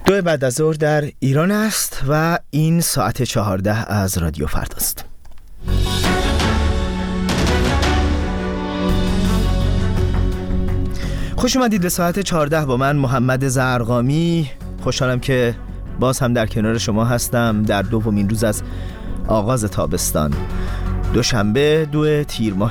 2 بعد از ظهر در ایران است و این ساعت 14 از رادیو فرداست. خوش اومدید به ساعت 14 با من محمد زرقامی. خوشحالم که باز هم در کنار شما هستم در دومین روز از آغاز تابستان، دوشنبه 2 تیر ماه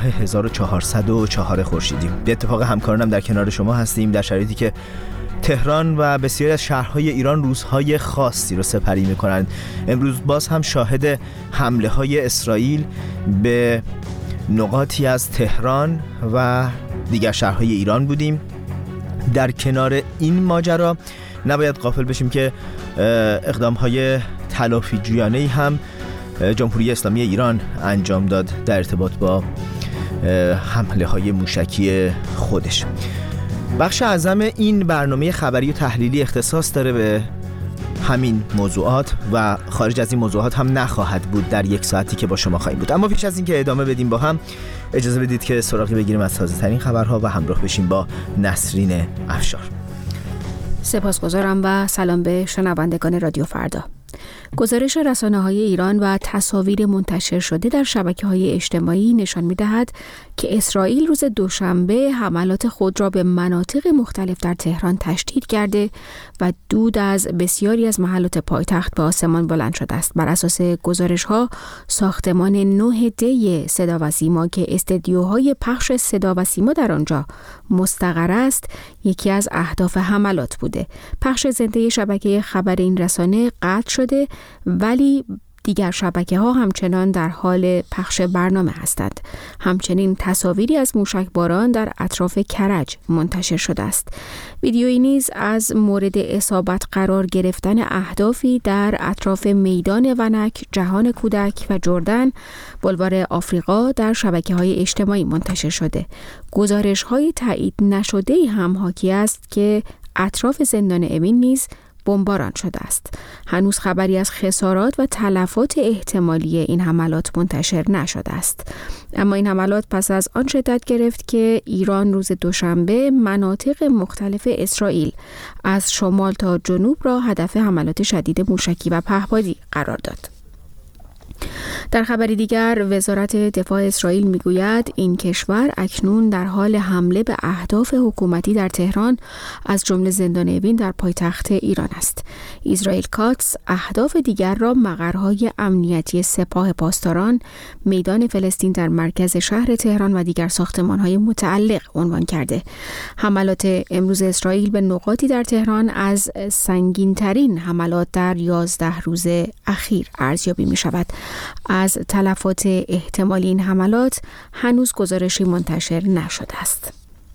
1404 خورشیدی. به اتفاق همکارانم در کنار شما هستیم در شرایطی که تهران و بسیاری از شهرهای ایران روزهای خاصی رو سپری می‌کنند. امروز باز هم شاهد حمله های اسرائیل به نقاطی از تهران و دیگر شهرهای ایران بودیم. در کنار این ماجرا نباید غافل بشیم که اقدام‌های تلافی جویانه‌ای هم جمهوری اسلامی ایران انجام داد در ارتباط با حمله‌های موشکی خودش. بخش اعظم این برنامه خبری و تحلیلی اختصاص داره به همین موضوعات و خارج از این موضوعات هم نخواهد بود در یک ساعتی که با شما خواهیم بود. اما پیش از این که ادامه بدیم با هم، اجازه بدید که سراغی بگیریم از تازه‌ترین خبرها و همراه بشیم با نسرین افشار. سپاسگزارم و سلام به شنوندگان رادیو فردا. گزارش رسانه‌های ایران و تصاویر منتشر شده در شبکه‌های اجتماعی نشان می‌دهد که اسرائیل روز دوشنبه حملات خود را به مناطق مختلف در تهران تشدید کرده و دود از بسیاری از محلات پایتخت به آسمان بلند شده است. بر اساس گزارش‌ها، ساختمان 9 صدا و سیما که استدیوهای پخش صدا و سیما در آنجا مستقر است، یکی از اهداف حملات بوده. پخش زنده شبکه خبر این رسانه قطع شده، ولی دیگر شبکه‌ها همچنان در حال پخش برنامه هستند. همچنین تصاویری از موشکباران در اطراف کرج منتشر شده است. ویدیویی نیز از مورد اصابت قرار گرفتن اهدافی در اطراف میدان ونک، جهان کودک و جردن، بلوار آفریقا در شبکه‌های اجتماعی منتشر شده. گزارش‌های تایید نشده‌ای هم حاکی است که اطراف زندان اوین نیز بمباران شده است. هنوز خبری از خسارات و تلفات احتمالی این حملات منتشر نشده است. اما این حملات پس از آن شدت گرفت که ایران روز دوشنبه مناطق مختلف اسرائیل از شمال تا جنوب را هدف حملات شدید موشکی و پهپادی قرار داد. در خبری دیگر، وزارت دفاع اسرائیل میگوید این کشور اکنون در حال حمله به اهداف حکومتی در تهران از جمله زندان اوین در پایتخت ایران است. اسرائیل کاتس اهداف دیگر را مقرهای امنیتی سپاه پاسداران، میدان فلسطین در مرکز شهر تهران و دیگر ساختمان‌های متعلق عنوان کرده. حملات امروز اسرائیل به نقاطی در تهران از سنگین‌ترین حملات در 11 روز اخیر ارزیابی می‌شود. از تلفات احتمالی این حملات هنوز گزارشی منتشر نشده است.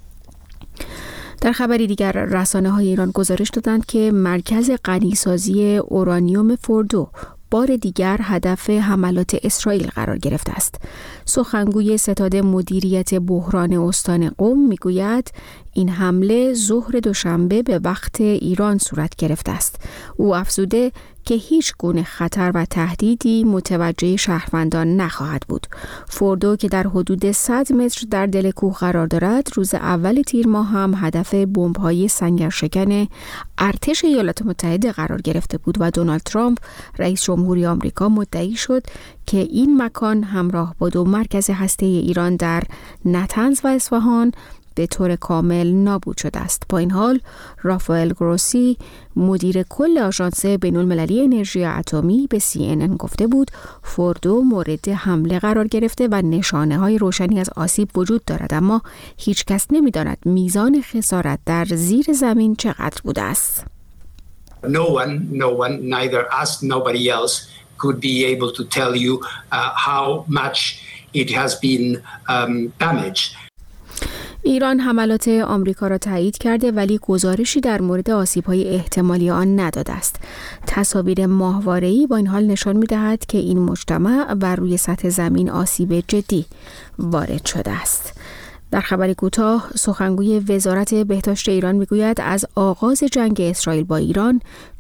در خبری دیگر، رسانه‌های ایران گزارش دادند که مرکز غنیسازی اورانیوم فوردو بار دیگر هدف حملات اسرائیل قرار گرفته است. سخنگوی ستاد مدیریت بحران استان قم میگوید این حمله ظهر دوشنبه به وقت ایران صورت گرفته است. او افزوده که هیچ گونه خطر و تهدیدی متوجه شهروندان نخواهد بود. فوردو که در حدود 100 متر در دل کوه قرار دارد، روز اول تیر ماه هم هدف بمب‌های سنگرشکن ارتش ایالات متحده قرار گرفته بود و دونالد ترامپ رئیس جمهوری آمریکا مدعی شد که این مکان همراه با 2 مرکز هسته‌ای ایران در نتنز و اصفهان به طور کامل نابود شده است. با این حال، رافائل گروسی، مدیر کل آژانس بین‌المللی انرژی اتمی، به CNN گفته بود فوردو مورد حمله قرار گرفته و نشانه‌های روشنی از آسیب وجود دارد، اما هیچ کس نمی‌داند میزان خسارت در زیر زمین چقدر بوده است. No one, neither us, nobody else could be able to tell you how much it has been damaged. ایران حملات آمریکا را تایید کرده ولی گزارشی در مورد آسیب‌های احتمالی آن نداده است. تصاویر ماهواره‌ای با این حال نشان می‌دهد که این مجتمع بر روی سطح زمین آسیب جدی وارد شده است. در خبری کوتاه، سخنگوی وزارت بهداشت ایران میگوید از آغاز جنگ اسرائیل با ایران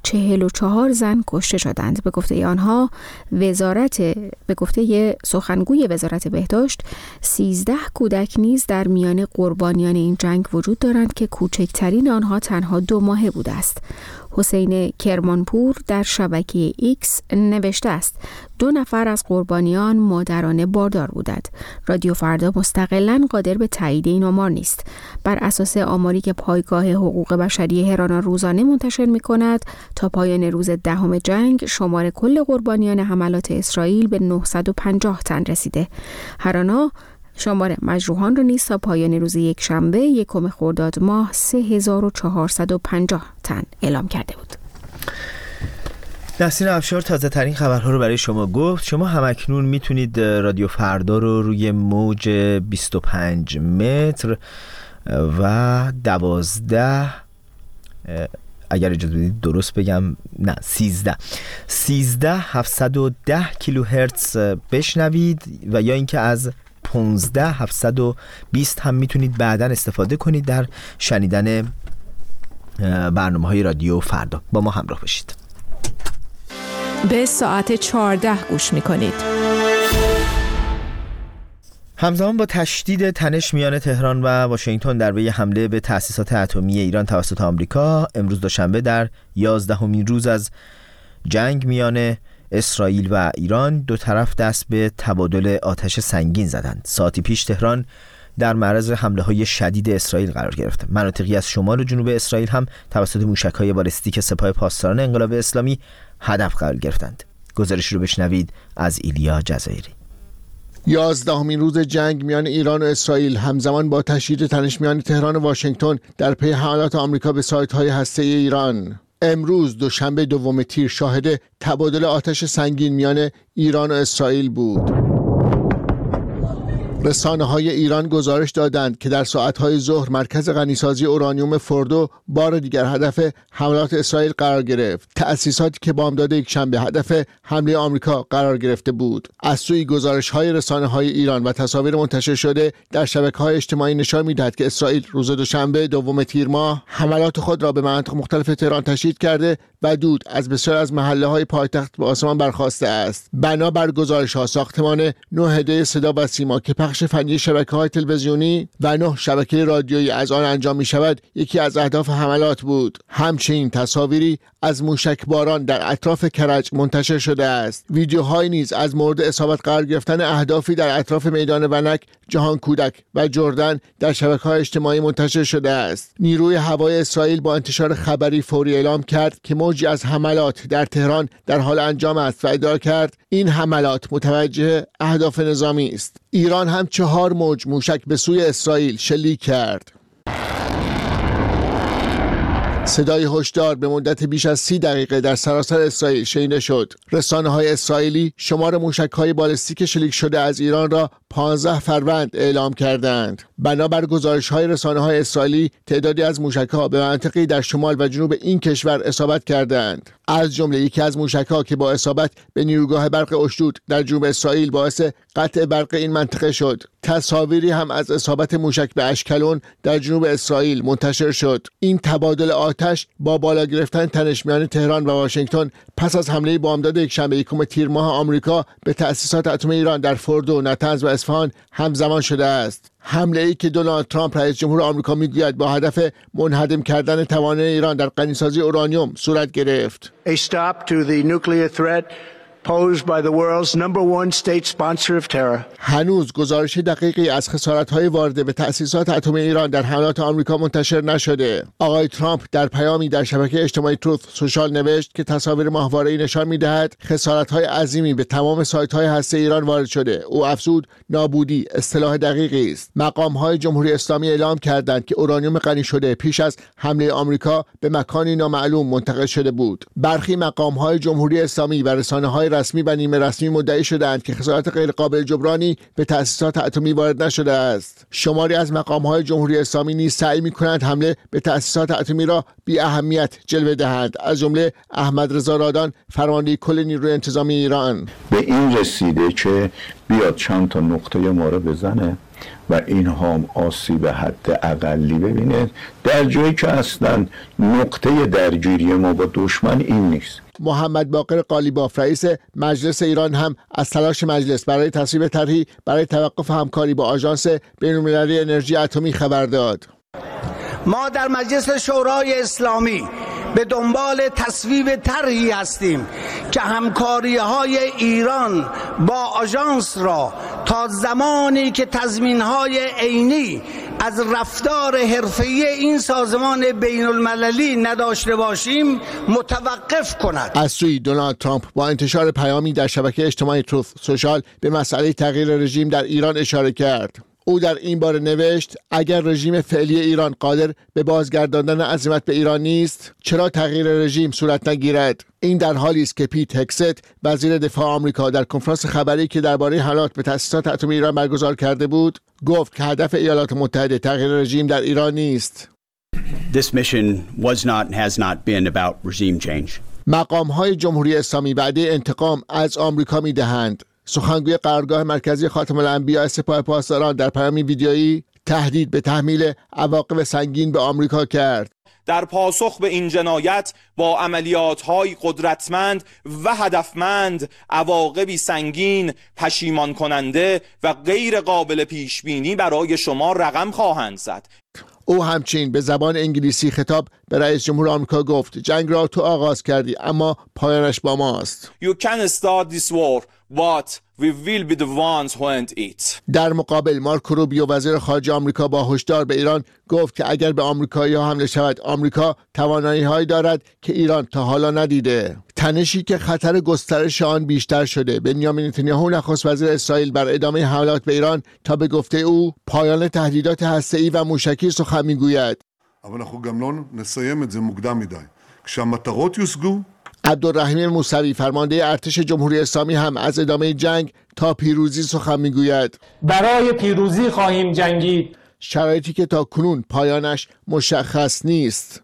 44 زن کشته شدند. به گفته آنها به گفته سخنگوی وزارت بهداشت 13 کودک نیز در میان قربانیان این جنگ وجود دارند که کوچکترین آنها تنها 2 ماهه بوده است. حسین کرمانپور در شبکه ایکس نوشته است 2 نفر از قربانیان مادران باردار بودند. رادیو فردا مستقلاً قادر به تایید این آمار نیست. بر اساس آماری که پایگاه حقوق بشری هرانا روزانه منتشر می‌کند، تا پایان روز 10 جنگ شمار کل قربانیان حملات اسرائیل به 950 تن رسیده. هرانا شمار مجروحان را نیز تا پایان روز یکشنبه 1 خرداد ماه 3450 تن اعلام کرده بود. نسرین افشار تازه ترین خبرها رو برای شما گفت. شما همکنون میتونید رادیو فردا رو روی موج 25 متر و 12 اگر اجازه بدید درست بگم، نه 13710 کیلوهرتز بشنوید و یا اینکه از 15720 هم میتونید بعداً استفاده کنید در شنیدن برنامه‌های رادیو فردا. با ما همراه باشید. به ساعت 14 گوش میکنید. همزمان با تشدید تنش میان تهران و واشنگتن در پی حمله به تأسیسات اتمی ایران توسط آمریکا، امروز دوشنبه در 11مین روز از جنگ میان اسرائیل و ایران، دو طرف دست به تبادل آتش سنگین زدند. ساعتی پیش تهران در معرض حمله‌های شدید اسرائیل قرار گرفت. مناطقی از شمال و جنوب اسرائیل هم توسط موشک‌های بالستیک سپاه پاسداران انقلاب اسلامی هدف قرار گرفتند. گزارش رو بشنوید از ایلیا جزایری. 11مین روز جنگ میان ایران و اسرائیل همزمان با تشدید تنش میان تهران و واشنگتن در پی حملات آمریکا به سایت‌های هسته‌ای ایران. امروز دوشنبه 2 تیر شاهد تبادل آتش سنگین میان ایران و اسرائیل بود. رسانه‌های ایران گزارش دادند که در ساعت‌های ظهر مرکز غنیسازی اورانیوم فوردو بار دیگر هدف حملات اسرائیل قرار گرفت. تأسیساتی که بامداد یکشنبه هدف حمله آمریکا قرار گرفته بود. از سوی گزارش‌های رسانه‌های ایران و تصاویر منتشر شده در شبکه‌های اجتماعی نشان می‌دهد که اسرائیل روز دوشنبه 2 تیر ماه حملات خود را به مناطق مختلف تهران تشدید کرده و دود از بسیار از محله‌های پایتخت به آسمان برخاسته است. بنابر گزارش‌ها ساختمان 9 هده صدا و سیما که بخش فنی شبکه‌های تلویزیونی و 9 شبکه رادیویی از آن انجام می‌شود یکی از اهداف حملات بود. همچنین تصاویری از موشکباران در اطراف کرج منتشر شده است. ویدیوهایی نیز از مورد اصابت قرار گرفتن اهدافی در اطراف میدان ونک، جهان کودک و جردن در شبکه‌های اجتماعی منتشر شده است. نیروی هوایی اسرائیل با انتشار خبری فوری اعلام کرد که موجی از حملات در تهران در حال انجام است و ادعا کرد این حملات متوجه اهداف نظامی است. ایران هم 4 موج موشک به سوی اسرائیل شلیک کرد. صدای هشدار به مدت بیش از 30 دقیقه در سراسر اسرائیل شنیده شد. رسانه‌های اسرائیلی شمار موشک‌های بالستیک شلیک شده از ایران را 15 فروند اعلام کردند. بنابر گزارش‌های رسانه‌های اسرائیلی تعدادی از موشک‌ها به مناطقی در شمال و جنوب این کشور اصابت کردند. از جمله یکی از موشک‌ها که با اصابت به نیروگاه برق اشدود در جنوب اسرائیل باعث قطع برق این منطقه شد. تصاویری هم از اصابت موشک به اشکلون در جنوب اسرائیل منتشر شد. این تبادل آتش با بالا گرفتن تنش میان تهران و واشنگتن پس از حمله بامداد یکشنبه 1 تیر ماه آمریکا به تأسیسات اتمی ایران در فوردو، نتنز و اصفهان همزمان شده است. حمله‌ای که دونالد ترامپ رئیس جمهور آمریکا میگوید با هدف منهدم کردن توانایی ایران در غنیسازی اورانیوم صورت گرفت. A stop to the nuclear threat posed by the world's number one state sponsor of terror. هنوز گزارش دقیقی از خسارت‌های وارده به تأسیسات اتمی ایران در حملات آمریکا منتشر نشده. آقای ترامپ در پیامی در شبکه اجتماعی تروث سوشال نوشت که تصاویر ماهواره‌ای نشان می‌دهد خسارت‌های عظیمی به تمام سایت‌های هسته‌ای ایران وارد شده. او افزود نابودی اصطلاح دقیقی است. مقام‌های جمهوری اسلامی اعلام کردند که اورانیوم غنی شده پیش از حمله آمریکا به مکانی نامعلوم منتقل شده بود. برخی مقام‌های جمهوری اسلامی و رسانه‌های رسمی و نیمه رسمی مدعی شدند که خسارات غیرقابل جبرانی به تأسیسات اتمی وارد نشده است. شماری از مقام‌های جمهوری اسلامی نیز سعی می‌کنند حمله به تأسیسات اتمی را بی اهمیت جلوه دهند. از جمله احمد رضا رادان، فرمانده کل نیروی انتظامی ایران. به این رسیده که بیاد چند تا نقطه ما رو بزنه و اینها هم آسیب حد اقلی ببینه، در جایی که اصلا نقطه درگیری ما با دشمن این نیست. محمد باقر قالیباف رئیس مجلس ایران هم از تلاش مجلس برای تصویب طرحی برای توقف همکاری با آژانس بین‌المللی انرژی اتمی خبر داد. ما در مجلس شورای اسلامی به دنبال تصویب طرحی هستیم که همکاری‌های ایران با آژانس را تا زمانی که تضمین‌های عینی از رفتار حرفه‌ای این سازمان بین‌المللی نداشته باشیم متوقف کند. از سوی دونالد ترامپ با انتشار پیامی در شبکه اجتماعی تروث سوشال به مسئله تغییر رژیم در ایران اشاره کرد. او در این باره نوشت اگر رژیم فعلی ایران قادر به بازگرداندن عظمت به ایران نیست، چرا تغییر رژیم صورت نگیرد؟ این در حالی است که پیت هگست وزیر دفاع آمریکا در کنفرانس خبری که درباره حملات به تأسیسات اتمی ایران برگزار کرده بود، گفت که هدف ایالات متحده تغییر رژیم در ایران نیست. This mission was not and has not been about regime change. مقام‌های جمهوری اسلامی وعده انتقام از آمریکا می‌دهند. سخنگوی قرارگاه مرکزی خاتم الانبیاء سپاه پاسداران در پیامی ویدیویی تهدید به تحمیل عواقب سنگین به آمریکا کرد. در پاسخ به این جنایت با عملیات‌های قدرتمند و هدفمند عواقبی سنگین، پشیمان کننده و غیر قابل پیشبینی برای شما رقم خواهند زد. او همچنین به زبان انگلیسی خطاب به رئیس جمهور آمریکا گفت جنگ را تو آغاز کردی اما پایانش با ماست. You can start this war but we will be the ones who end it. در مقابل مارکو روبیو وزیر خارجه آمریکا با هشدار به ایران گفت که اگر به آمریکایی‌ها حمله شود آمریکا توانایی‌هایی دارد که ایران تا حالا ندیده. تنشی که خطر گسترش آن بیشتر شده. بنیامین نتانیاهو نخست وزیر اسرائیل بر ادامه حملات به ایران تا به گفته او پایان تهدیدات هسته‌ای و موشکی سخن می‌گوید. אבל אנחנו גם לא נסיים את זה מוקדם מדי. כשהמטרות יושגו عبدالرحیم موسوی فرمانده ارتش جمهوری اسلامی هم از ادامه جنگ تا پیروزی سخن میگوید. برای پیروزی خواهیم جنگید. شرایطی که تا کنون پایانش مشخص نیست.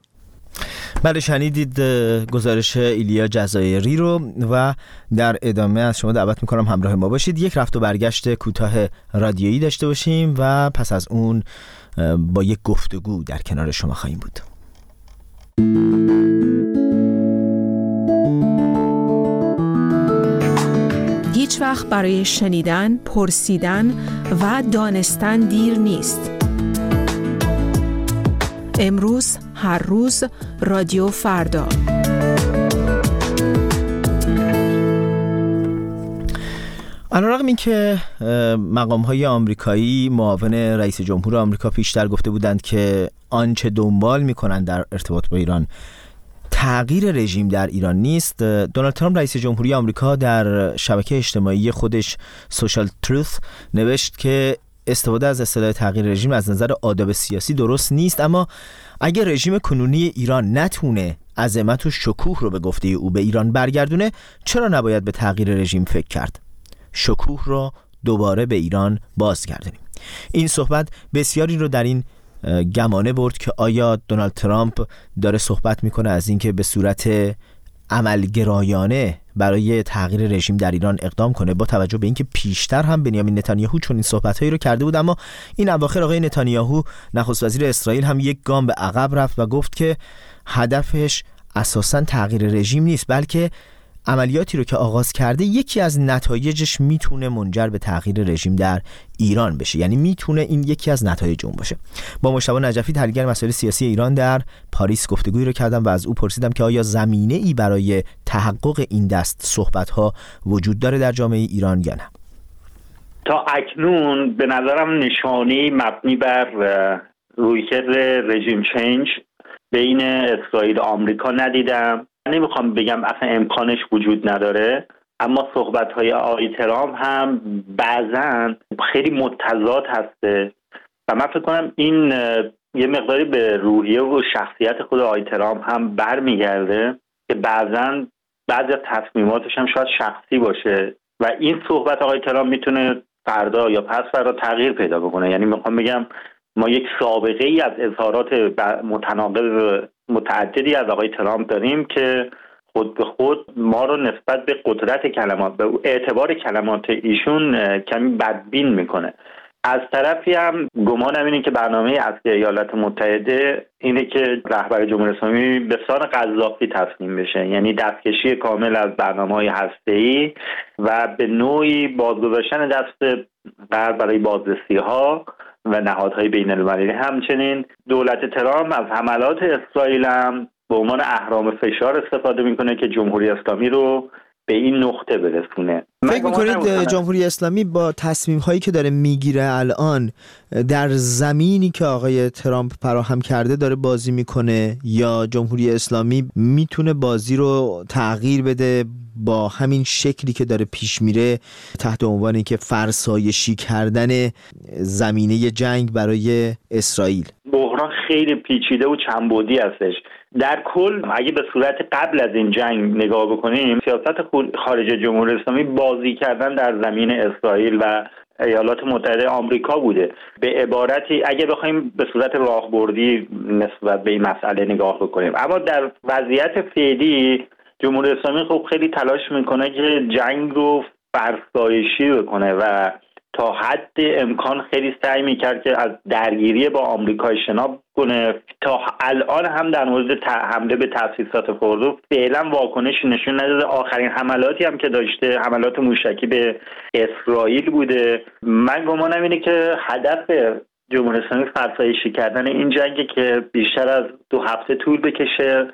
بله شنیدید گزارش ایلیا جزایری رو و در ادامه از شما دعوت میکنم همراه ما باشید. یک رفت و برگشت کوتاه رادیویی داشته باشیم و پس از اون با یک گفتگو در کنار شما خواهیم بود. هیچ وقت برای شنیدن، پرسیدن و دانستن دیر نیست. امروز، هر روز، رادیو فردا. علیرغم اینکه مقام‌های آمریکایی معاون رئیس جمهور آمریکا پیشتر گفته بودند که آنچه دنبال می‌کنند در ارتباط با ایران تغییر رژیم در ایران نیست، دونالد ترامپ رئیس جمهوری آمریکا در شبکه اجتماعی خودش سوشال تروث نوشت که استفاده از اصطلاح تغییر رژیم از نظر آداب سیاسی درست نیست، اما اگر رژیم کنونی ایران نتونه عظمت و شکوه رو به گفته او به ایران برگردونه، چرا نباید به تغییر رژیم فکر کرد؟ شکوه رو دوباره به ایران بازگردونیم. این صحبت بسیاری رو در این گمانه برد که آیا دونالد ترامپ داره صحبت میکنه از اینکه به صورت عملگرایانه برای تغییر رژیم در ایران اقدام کنه، با توجه به اینکه پیشتر هم بنیامین نتانیاهو چون این صحبت‌هایی رو کرده بود، اما این اواخر آقای نتانیاهو نخست وزیر اسرائیل هم یک گام به عقب رفت و گفت که هدفش اساساً تغییر رژیم نیست، بلکه عملیاتی رو که آغاز کرده یکی از نتایجش میتونه منجر به تغییر رژیم در ایران بشه، یعنی میتونه این یکی از نتایج اون باشه. با مجتبی نجفی تحلیلگر مسائل سیاسی ایران در پاریس گفتگویی رو کردم و از او پرسیدم که آیا زمینه‌ای برای تحقق این دست صحبت‌ها وجود داره در جامعه ایران یا نه. تا اکنون به نظرم نشانی مبنی بر رویکرد رژیم چنج بین اسرائیل و آمریکا ندیدم. نمیخوام بگم اصلا امکانش وجود نداره، اما صحبت‌های آقای ترامپ هم بعضاً خیلی متضاد هسته و من فکر کنم این یه مقداری به روحیه و شخصیت خود آقای ترامپ هم برمیگرده که بعضاً بعضی از تصمیماتش هم شاید شخصی باشه و این صحبت آقای ترامپ میتونه فردا یا پس فردا تغییر پیدا بکنه. یعنی میخوام بگم ما یک سابقه ای از اظهارات متناقض متعددی از آقای ترامپ داریم که خود به خود ما رو نسبت به قدرت کلمات، به اعتبار کلمات ایشون کمی بدبین میکنه. از طرفی هم گمانم اینه که برنامه اصلی ایالات متحده اینه که رهبر جمهوری اسلامی به سان قذافی تسلیم بشه، یعنی دستکشی کامل از برنامه‌های هسته‌ای و به نوعی بازگذاشتن دست غرب برای بازرسی‌ها و نهادهای بین‌المللی. همچنین دولت ترامپ از حملات اسرائیل هم به عنوان اهرام فشار استفاده میکنه که جمهوری اسلامی رو به این نقطه برسونه. فکر میکنید جمهوری اسلامی با تصمیم هایی که داره میگیره الان در زمینی که آقای ترامپ فراهم کرده داره بازی میکنه، یا جمهوری اسلامی میتونه بازی رو تغییر بده با همین شکلی که داره پیش میره تحت عنوانی که فرسایشی کردن زمینه جنگ برای اسرائیل؟ بحران خیلی پیچیده و چندبعدی هستش. در کل اگه به صورت قبل از این جنگ نگاه بکنیم، سیاست خارجه جمهوری اسلامی بازی کردن در زمین اسرائیل و ایالات متحده آمریکا بوده. به عبارتی اگه بخوایم به صورت راهبردی نسبت به این مسئله نگاه بکنیم، اما در وضعیت فعلی جمهوری اسلامی خب خیلی تلاش میکنه که جنگ رو فرسایشی بکنه و تا حد امکان خیلی سعی میکرد که از درگیری با آمریکا اجتناب کنه. تا الان هم در مورد حمله به تأسیسات فردو فعلا واکنشی نشون نداده. آخرین حملاتی هم که داشته حملات موشکی به اسرائیل بوده. من گمانم اینه که هدف جمهوری اسلامی فرسایشی کردن این جنگی که بیشتر از 2 هفته طول بکشه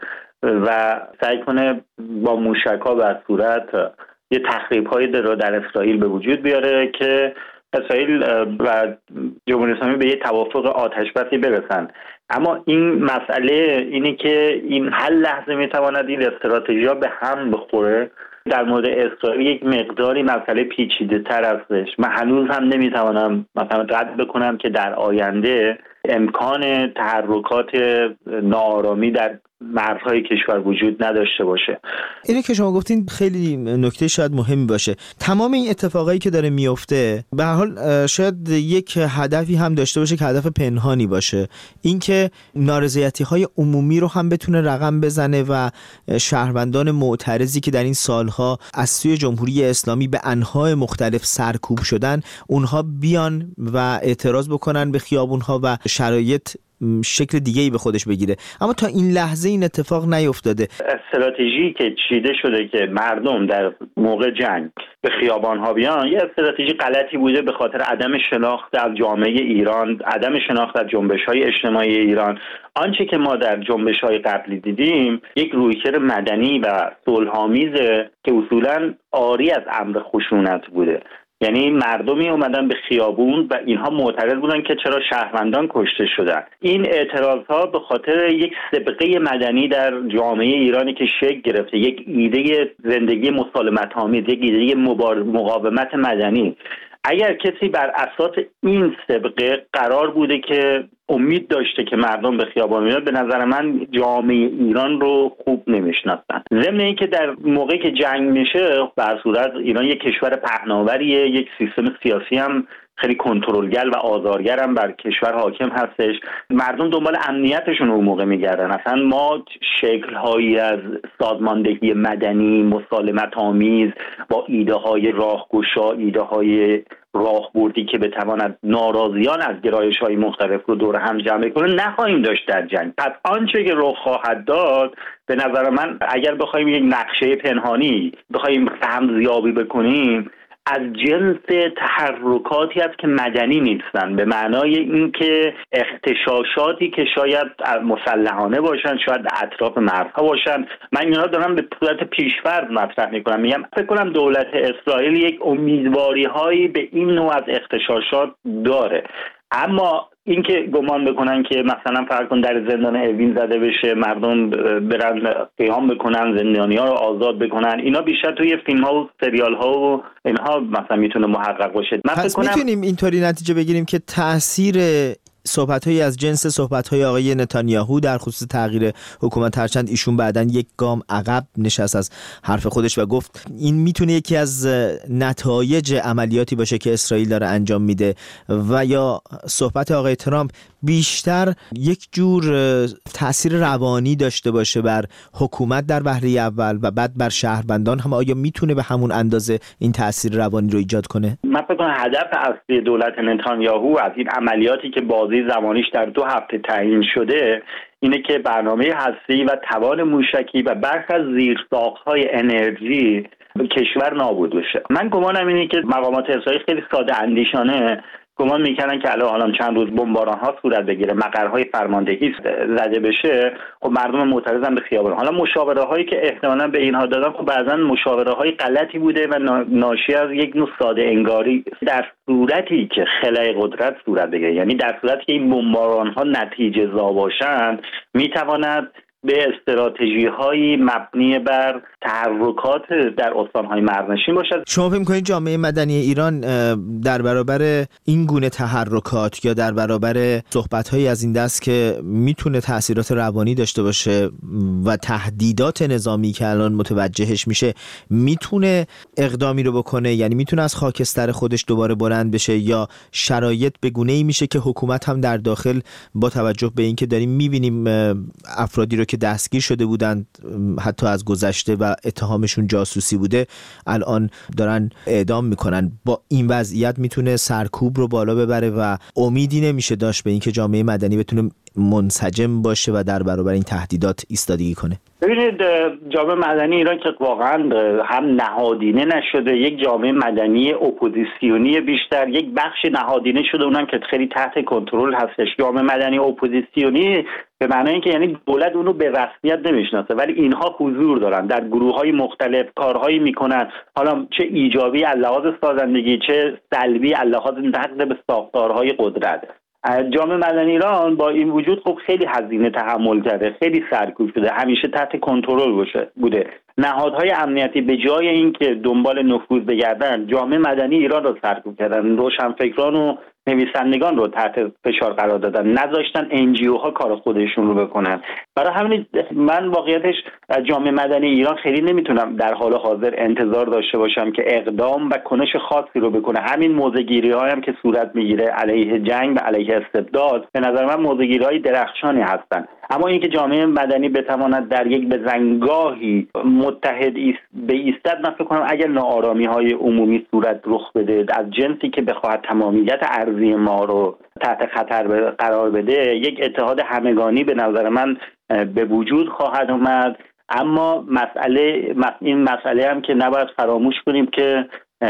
و سعی کنه با موشک‌ها به صورت یه تخریب‌های در اسرائیل به وجود بیاره که اسرائیل و جمهوری اسلامی به یه توافق آتش‌بسی برسن. اما این مسئله اینه که این هر لحظه میتواند این استراتژی‌ها به هم بخوره. در مورد اسرائیل یک مقداری مسئله پیچیده‌تر هستش. من هنوز هم نمیتوانم مثلا رد بکنم که در آینده امکان تحرکات ناآرامی در مرزهای کشور وجود نداشته باشه. اینه که شما گفتین خیلی نکته شاید مهمی باشه. تمام این اتفاقایی که داره میفته به هر حال شاید یک هدفی هم داشته باشه که هدف پنهانی باشه، اینکه نارضایتی‌های عمومی رو هم بتونه رقم بزنه و شهروندان معترضی که در این سالها از سوی جمهوری اسلامی به انواع مختلف سرکوب شدن، اونها بیان و اعتراض بکنن به خیابونها و شرایط شکل دیگه‌ای به خودش بگیره. اما تا این لحظه این اتفاق نیفتاده. استراتژی که چیده شده که مردم در موقع جنگ به خیابان‌ها بیان، یه استراتژی غلطی بوده به خاطر عدم شناخت از جامعه ایران، عدم شناخت از جنبش‌های اجتماعی ایران. آنچه که ما در جنبش‌های قبلی دیدیم یک رویکرد مدنی و صلح‌آمیزه که اصولاً عاری از امر خشونت بوده. یعنی مردمی اومدن به خیابون و اینها معترض بودن که چرا شهروندان کشته شدن. این اعتراضها به خاطر یک سابقه مدنی در جامعه ایرانی که شکل گرفته، یک ایده زندگی مسالمت‌آمیز، یک ایده مقاومت مدنی. اگر کسی بر اساس این سابقه قرار بوده که امید داشته که مردم به خیابان میاد، به نظر من جامعه ایران رو خوب نمیشناسن. ضمن اینکه در موقعی که جنگ میشه به هر صورت ایران یک کشور پهناوریه، یک سیستم سیاسی هم خیلی کنترلگر و آزارگر هم بر کشور حاکم هستش. مردم دنبال امنیتشون رو موقع میگردن. اصلا ما شکل‌هایی از سازماندهی مدنی مسالمت آمیز با ایده های راهگشا، ایده های راهبردی که بتواند ناراضیان از گرایش‌های مختلف رو دور هم جمع کنه نخواهیم داشت در جنگ. پس آنچه که رخ خواهد داد به نظر من اگر بخوایم یک نقشه پنهانی بخوایم رمزیابی بکنیم، از جنس تحرکاتی است که مدنی نیستن، به معنای اینکه اغتشاشاتی که شاید مسلحانه باشن، شاید اطراف مرزها باشن. من اینا دارم به صورت پیش‌فرض مطرح میکنم. میگم فکر کنم دولت اسرائیل یک امیدواری هایی به این نوع از اغتشاشات داره، اما اینکه گمان بکنن که مثلا فرض کن در زندان اوین زده بشه، مردم برن قیام بکنن، زندانی‌ها رو آزاد بکنن، اینا بیشتر توی فیلم‌ها و سریال‌ها و اینها مثلا میتونه محقق باشه. پس میتونیم اینطوری نتیجه بگیریم که تأثیر صحبت‌هایی از جنس صحبت‌های آقای نتانیاهو در خصوص تغییر حکومت، هرچند ایشون بعداً یک گام عقب نشست از حرف خودش و گفت این میتونه یکی از نتایج عملیاتی باشه که اسرائیل داره انجام میده، و یا صحبت آقای ترامپ بیشتر یک جور تأثیر روانی داشته باشه بر حکومت در وهله اول و بعد بر شهروندان هم. آیا میتونه به همون اندازه این تأثیر روانی رو ایجاد کنه؟ من فکر کنم هدف اصلی دولت نتانیاهو از این عملیاتی که بازی زمانیش در 2 هفته تعیین شده اینه که برنامه هسته‌ای و توان موشکی و برخی از زیرساخت‌های انرژی کشور نابود بشه. من گمانم اینه که مقامات اسرائیل خیلی ساده اندیشانه گمان میکنن که الان چند روز بمباران ها صورت بگیره، مقرهای فرماندهی زده بشه، خب مردم معترضن به خیابان. حالا مشاوره هایی که احتمالاً به اینها دادن خب بعضن مشاوره های غلطی بوده و ناشی از یک نوع ساده انگاری در صورتی که خلای قدرت صورت بگیره، یعنی در صورتی که این بمباران ها نتیجه زا باشند میتواند به استراتژی‌های مبنی بر تحرکات در استان‌های مرزنشین باشد. شما فکر می‌کنید جامعه مدنی ایران در برابر این گونه تحرکات یا در برابر صحبت‌هایی از این دست که میتونه تأثیرات روانی داشته باشه و تهدیدات نظامی که الان متوجهش میشه میتونه اقدامی رو بکنه، یعنی میتونه از خاکستر خودش دوباره بلند بشه، یا شرایط به گونه‌ای میشه که حکومت هم در داخل با توجه به اینکه داریم می‌بینیم افرادی رو که دستگیر شده بودند حتی از گذشته و اتهامشون جاسوسی بوده الان دارن اعدام میکنن، با این وضعیت میتونه سرکوب رو بالا ببره و امیدی نمیشه داشت به اینکه جامعه مدنی بتونه منسجم باشه و در برابر این تهدیدات ایستادگی کنه؟ ببینید جامعه مدنی ایران که واقعا هم نهادینه نشده، یک جامعه مدنی اپوزیسیونی بیشتر، یک بخش نهادینه شده اونم که خیلی تحت کنترل هستش. جامعه مدنی اپوزیسیونی به معنی اینکه یعنی دولت اونو به رسمیت نمیشناسه ولی اینها حضور دارن در گروه‌های مختلف، کارهایی میکنن، حالا چه ایجابی از لحاظ سازندگی چه سلبی از لحاظ نقد به ساختارهای قدرت. جامعه مدنی ایران با این وجود خب خیلی هزینه تحمل کرده، خیلی سرکوب شده، همیشه تحت کنترل بوده. نهادهای امنیتی به جای اینکه دنبال نفوذ بگردن، جامعه مدنی ایران رو سرکوب کردن، روشنفکران و نویسندگان رو تحت فشار قرار دادن، نذاشتن NGO ها کار خودشون رو بکنن. برای همین من واقعیتش جامعه مدنی ایران خیلی نمیتونم در حال حاضر انتظار داشته باشم که اقدام و کنش خاصی رو بکنه. همین موضع‌گیری های هم که صورت میگیره علیه جنگ و علیه استبداد به نظر من موضع‌گیری های درخشانی هستن، اما اینکه جامعه مدنی بتواند در یک بزنگاهی متحد ایستد، من فکر کنم اگر ناآرامی های عمومی صورت رخ بده از جنسی که بخواهد تمامیت ارضی ما رو تحت خطر قرار بده، یک اتحاد همگانی به نظر من به وجود خواهد اومد. اما این مسئله هم که نباید فراموش کنیم که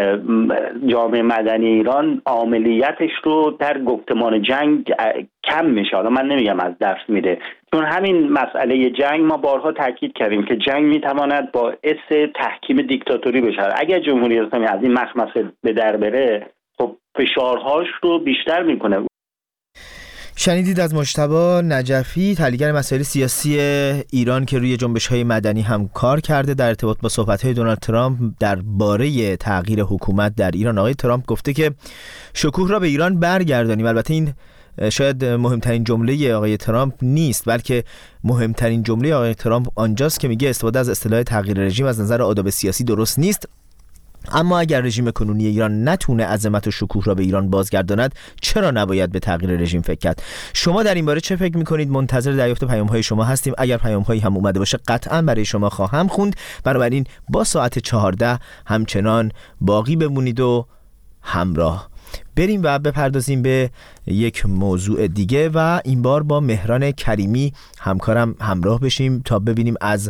جامعه مدنی ایران عاملیتش رو در گفتمان جنگ کم میشه. حالا من نمیگم از دست میره، چون همین مسئله جنگ ما بارها تاکید کردیم که جنگ میتواند باعث تحکیم دیکتاتوری بشه. اگر جمهوری اسلامی از این مخمصه به در بره خب فشارهاش رو بیشتر میکنه. شنیدید از مجتبی نجفی، تحلیلگر مسائل سیاسی ایران که روی جنبش‌های مدنی هم کار کرده در ارتباط با صحبت‌های دونالد ترامپ درباره تغییر حکومت در ایران. آقای ترامپ گفته که شکوه را به ایران برگردانیم. البته این شاید مهمترین جمله آقای ترامپ نیست، بلکه مهمترین جمله آقای ترامپ آنجاست که میگه استفاده از اصطلاح تغییر رژیم از نظر آداب سیاسی درست نیست، اما اگر رژیم کنونی ایران نتونه عظمت و شکوه را به ایران بازگرداند چرا نباید به تغییر رژیم فکر کرد؟ شما در این باره چه فکر میکنید؟ منتظر دریافت پیام‌های شما هستیم. اگر پیام‌هایی هم اومده باشه قطعا برای شما خواهم خوند. بنابراین با ساعت 14 همچنان باقی بمونید و همراه. بریم و بپردازیم به یک موضوع دیگه و این بار با مهران کریمی همکارم همراه بشیم تا ببینیم از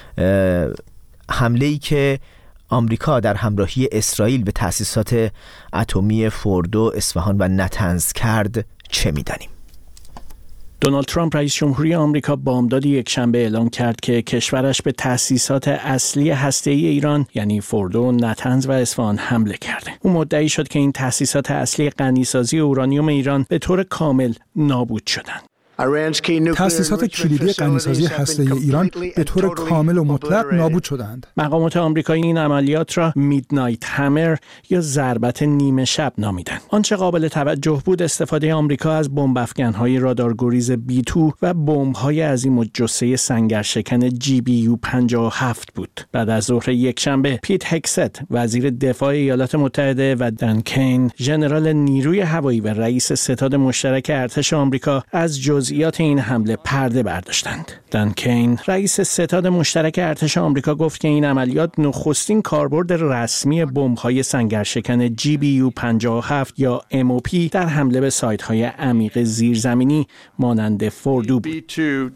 حمله‌ای که آمریکا در همراهی اسرائیل به تأسیسات اتمی فوردو، اصفهان و نتنز کرد چه می‌دانیم. دونالد ترامپ رئیس جمهوری آمریکا بامداد یکشنبه اعلام کرد که کشورش به تأسیسات اصلی هسته‌ای ایران یعنی فوردو، نتنز و اصفهان حمله کرده. او مدعی شد که این تأسیسات اصلی غنیسازی اورانیوم ایران به طور کامل نابود شدند. تأسیسات کلیدی غنیسازی هسته‌ای ایران به طور کامل و مطلق نابود شدند. مقامات آمریکایی این عملیات را میدنایت همر یا ضربت نیمه شب نامیدند. آنچه قابل توجه بود استفاده آمریکا از بمب افکن‌های رادارگریز B2 و بمب‌های عظیم الجثه سنگرشکن GBU 57 بود. بعد از ظهر یکشنبه پیت هکست وزیر دفاع ایالات متحده و دان کین ژنرال نیروی هوایی و رئیس ستاد مشترک ارتش آمریکا از جزئیات این حمله پرده برداشتند. دان کین رئیس ستاد مشترک ارتش آمریکا گفت که این عملیات نخستین کاربرد رسمی بمب‌های سنگرشکن GBU 57 یا MOP در حمله به سایت‌های عمیق زیرزمینی مانند فوردو بود.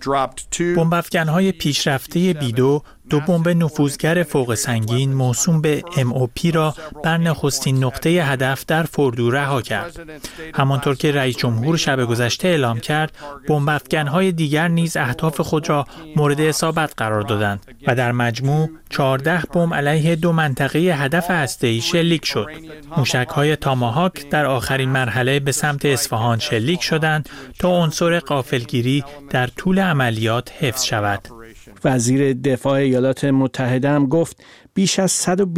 بمب افکن‌های پیشرفته B2 دو بمب نفوذگر فوق سنگین موسوم به MOP را بر نخستین نقطه هدف در فوردو رها کرد. همانطور که رئیس جمهور شب گذشته اعلام کرد، بمب افکن‌های دیگر نیز اهداف خود را مورد اصابت قرار دادند و در مجموع 14 بمب علیه دو منطقه هدف هسته‌ای شلیک شد. موشک‌های تاماهاک در آخرین مرحله به سمت اصفهان شلیک شدند تا عنصر غافلگیری در طول عملیات حفظ شود. وزیر دفاع ایالات متحده هم گفت بیش از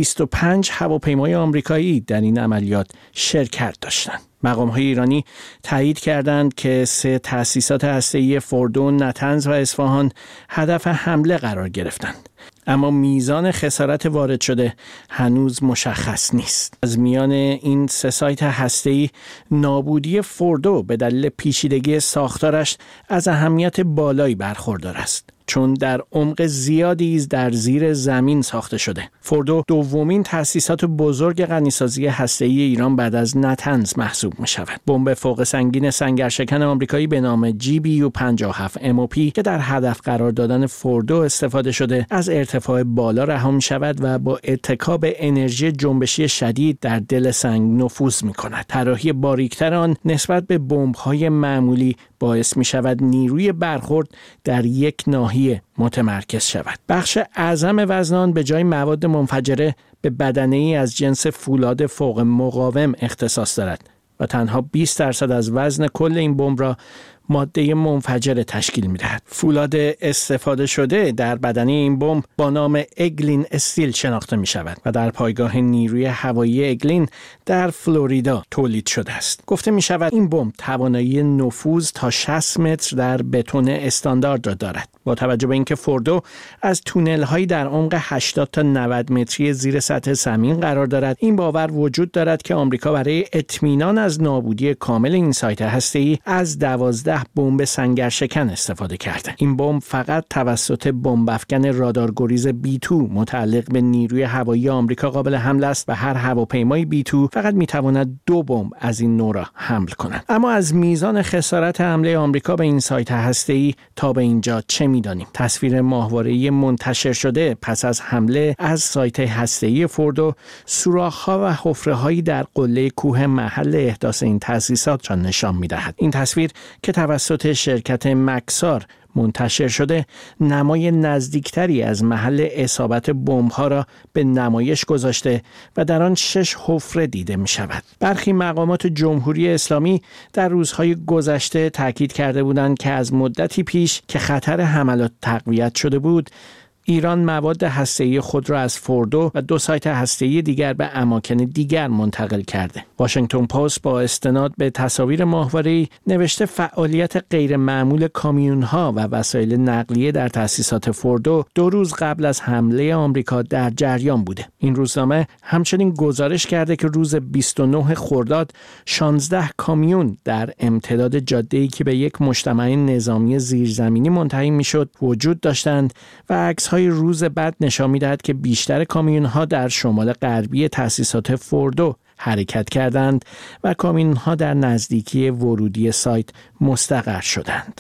125 هواپیمای آمریکایی در این عملیات شرکت داشتند. مقام‌های ایرانی تایید کردند که 3 تأسیسات هسته‌ای فوردو، نتنز و اصفهان هدف حمله قرار گرفتند. اما میزان خسارت وارد شده هنوز مشخص نیست. از میان این 3 سایت هسته‌ای نابودی فوردو به دلیل پیچیدگی ساختارش از اهمیت بالایی برخوردار است، چون در عمق زیادی در زیر زمین ساخته شده. فوردو دومین تأسیسات بزرگ غنیسازی هسته‌ای ایران بعد از نتنز محسوب می شود. بمب فوق سنگین سنگرشکن آمریکایی به نام GBU 57 MOP که در هدف قرار دادن فوردو استفاده شده از ارتفاع بالا رها می شود و با اتکا به انرژی جنبشی شدید در دل سنگ نفوذ می کند. طراحی باریکتر آن نسبت به بمب‌های معمولی باعث می شود نیروی برخورد در یک ناحیه متمرکز شود. بخش اعظم وزن آن به جای مواد منفجره به بدنه‌ای از جنس فولاد فوق مقاوم اختصاص دارد و تنها 20% از وزن کل این بمب را ماده منفجره تشکیل می‌دهد. فولاد استفاده شده در بدنه این بمب با نام اگلین استیل شناخته می‌شود و در پایگاه نیروی هوایی اگلین در فلوریدا تولید شده است. گفته می‌شود این بمب توانایی نفوذ تا 60 متر در بتون استاندارد را دارد. با توجه به اینکه فوردو از تونل‌هایی در عمق 80 تا 90 متری زیر سطح زمین قرار دارد، این باور وجود دارد که آمریکا برای اطمینان از نابودی کامل این سایت هسته‌ای از 12 بمب سنگرشکن استفاده کرده. این بمب فقط توسط بمب افکن رادارگریز B2 متعلق به نیروی هوایی آمریکا قابل حمل است و هر هواپیمای B2 فقط میتواند 2 بمب از این نوع را حمل کند. اما از میزان خسارت حمله آمریکا به این سایت هسته‌ای تا به اینجا چه میدانیم؟ تصویر ماهواره‌ای منتشر شده پس از حمله از سایت هسته‌ای فوردو سوراخ‌ها و حفره‌هایی در قله کوه محل احداث این تأسیسات را نشان می‌دهد. این تصویر که توسط شرکت مکسار منتشر شده نمای نزدیکتری از محل اصابت بمب‌ها را به نمایش گذاشته و در آن 6 حفره دیده می شود. برخی مقامات جمهوری اسلامی در روزهای گذشته تاکید کرده بودند که از مدتی پیش که خطر حملات تقویت شده بود، ایران مواد هسته‌ای خود را از فوردو و 2 سایت هسته‌ای دیگر به اماکن دیگر منتقل کرده. واشنگتن پست با استناد به تصاویر ماهواره‌ای نوشته فعالیت غیر معمول کامیون‌ها و وسایل نقلیه در تأسیسات فوردو 2 روز قبل از حمله آمریکا در جریان بوده. این روزنامه همچنین گزارش کرده که روز 29 خرداد 16 کامیون در امتداد جاده‌ای که به یک مجتمع نظامی زیرزمینی منتهی می‌شد وجود داشتند و عکس‌های روز بعد نشان می‌دهد که بیشتر کامیون‌ها در شمال غربی تأسیسات فوردو حرکت کردند و کامیون‌ها در نزدیکی ورودی سایت مستقر شدند.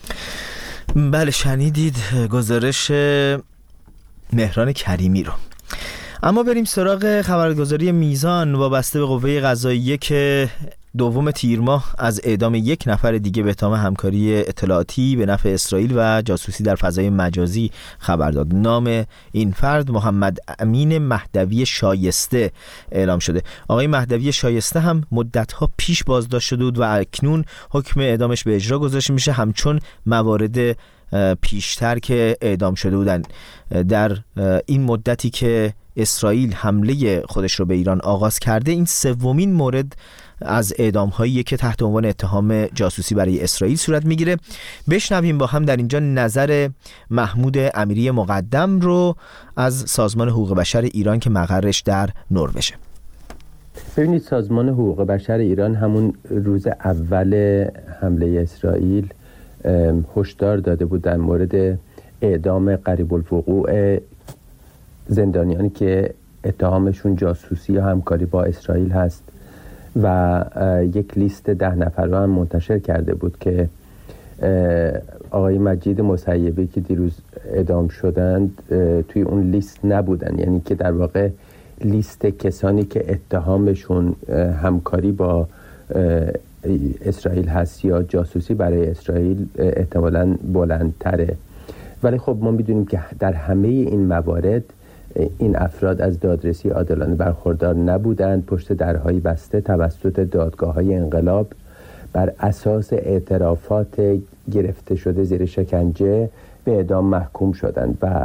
بله، شنیدید گزارش مهران کریمی رو. اما بریم سراغ خبرگزاری میزان وابسته به قوه قضاییه که 2 تیر ماه از اعدام 1 نفر دیگه به اتهام همکاری اطلاعاتی به نفع اسرائیل و جاسوسی در فضای مجازی خبر داد. نام این فرد محمد امین مهدوی شایسته اعلام شده. آقای مهدوی شایسته هم مدت‌ها پیش بازداشت شده بود و اکنون حکم اعدامش به اجرا گذاشته میشه، همچون موارد پیشتر که اعدام شده بودن. در این مدتی که اسرائیل حمله خودش رو به ایران آغاز کرده، این 3مین مورد از اعدام‌هایی که تحت عنوان اتهام جاسوسی برای اسرائیل صورت میگیره. بشنویم با هم در اینجا نظر محمود امیری مقدم رو از سازمان حقوق بشر ایران که مقرش در نروژه. ببینید، سازمان حقوق بشر ایران همون روز اول حمله اسرائیل هشدار داده بود در مورد اعدام قریب الوقوع زندانیانی که اتهامشون جاسوسی یا همکاری با اسرائیل هست و یک لیست 10 نفره هم منتشر کرده بود که آقای مجید مسیبی که دیروز اعدام شدند توی اون لیست نبودن، یعنی که در واقع لیست کسانی که اتهامشون همکاری با اسرائیل هست یا جاسوسی برای اسرائیل احتمالاً بلندتره. ولی خب ما میدونیم که در همه این موارد این افراد از دادرسی عادلانه برخوردار نبودند. پشت درهای بسته توسط دادگاه‌های انقلاب بر اساس اعترافات گرفته شده زیر شکنجه به اعدام محکوم شدند و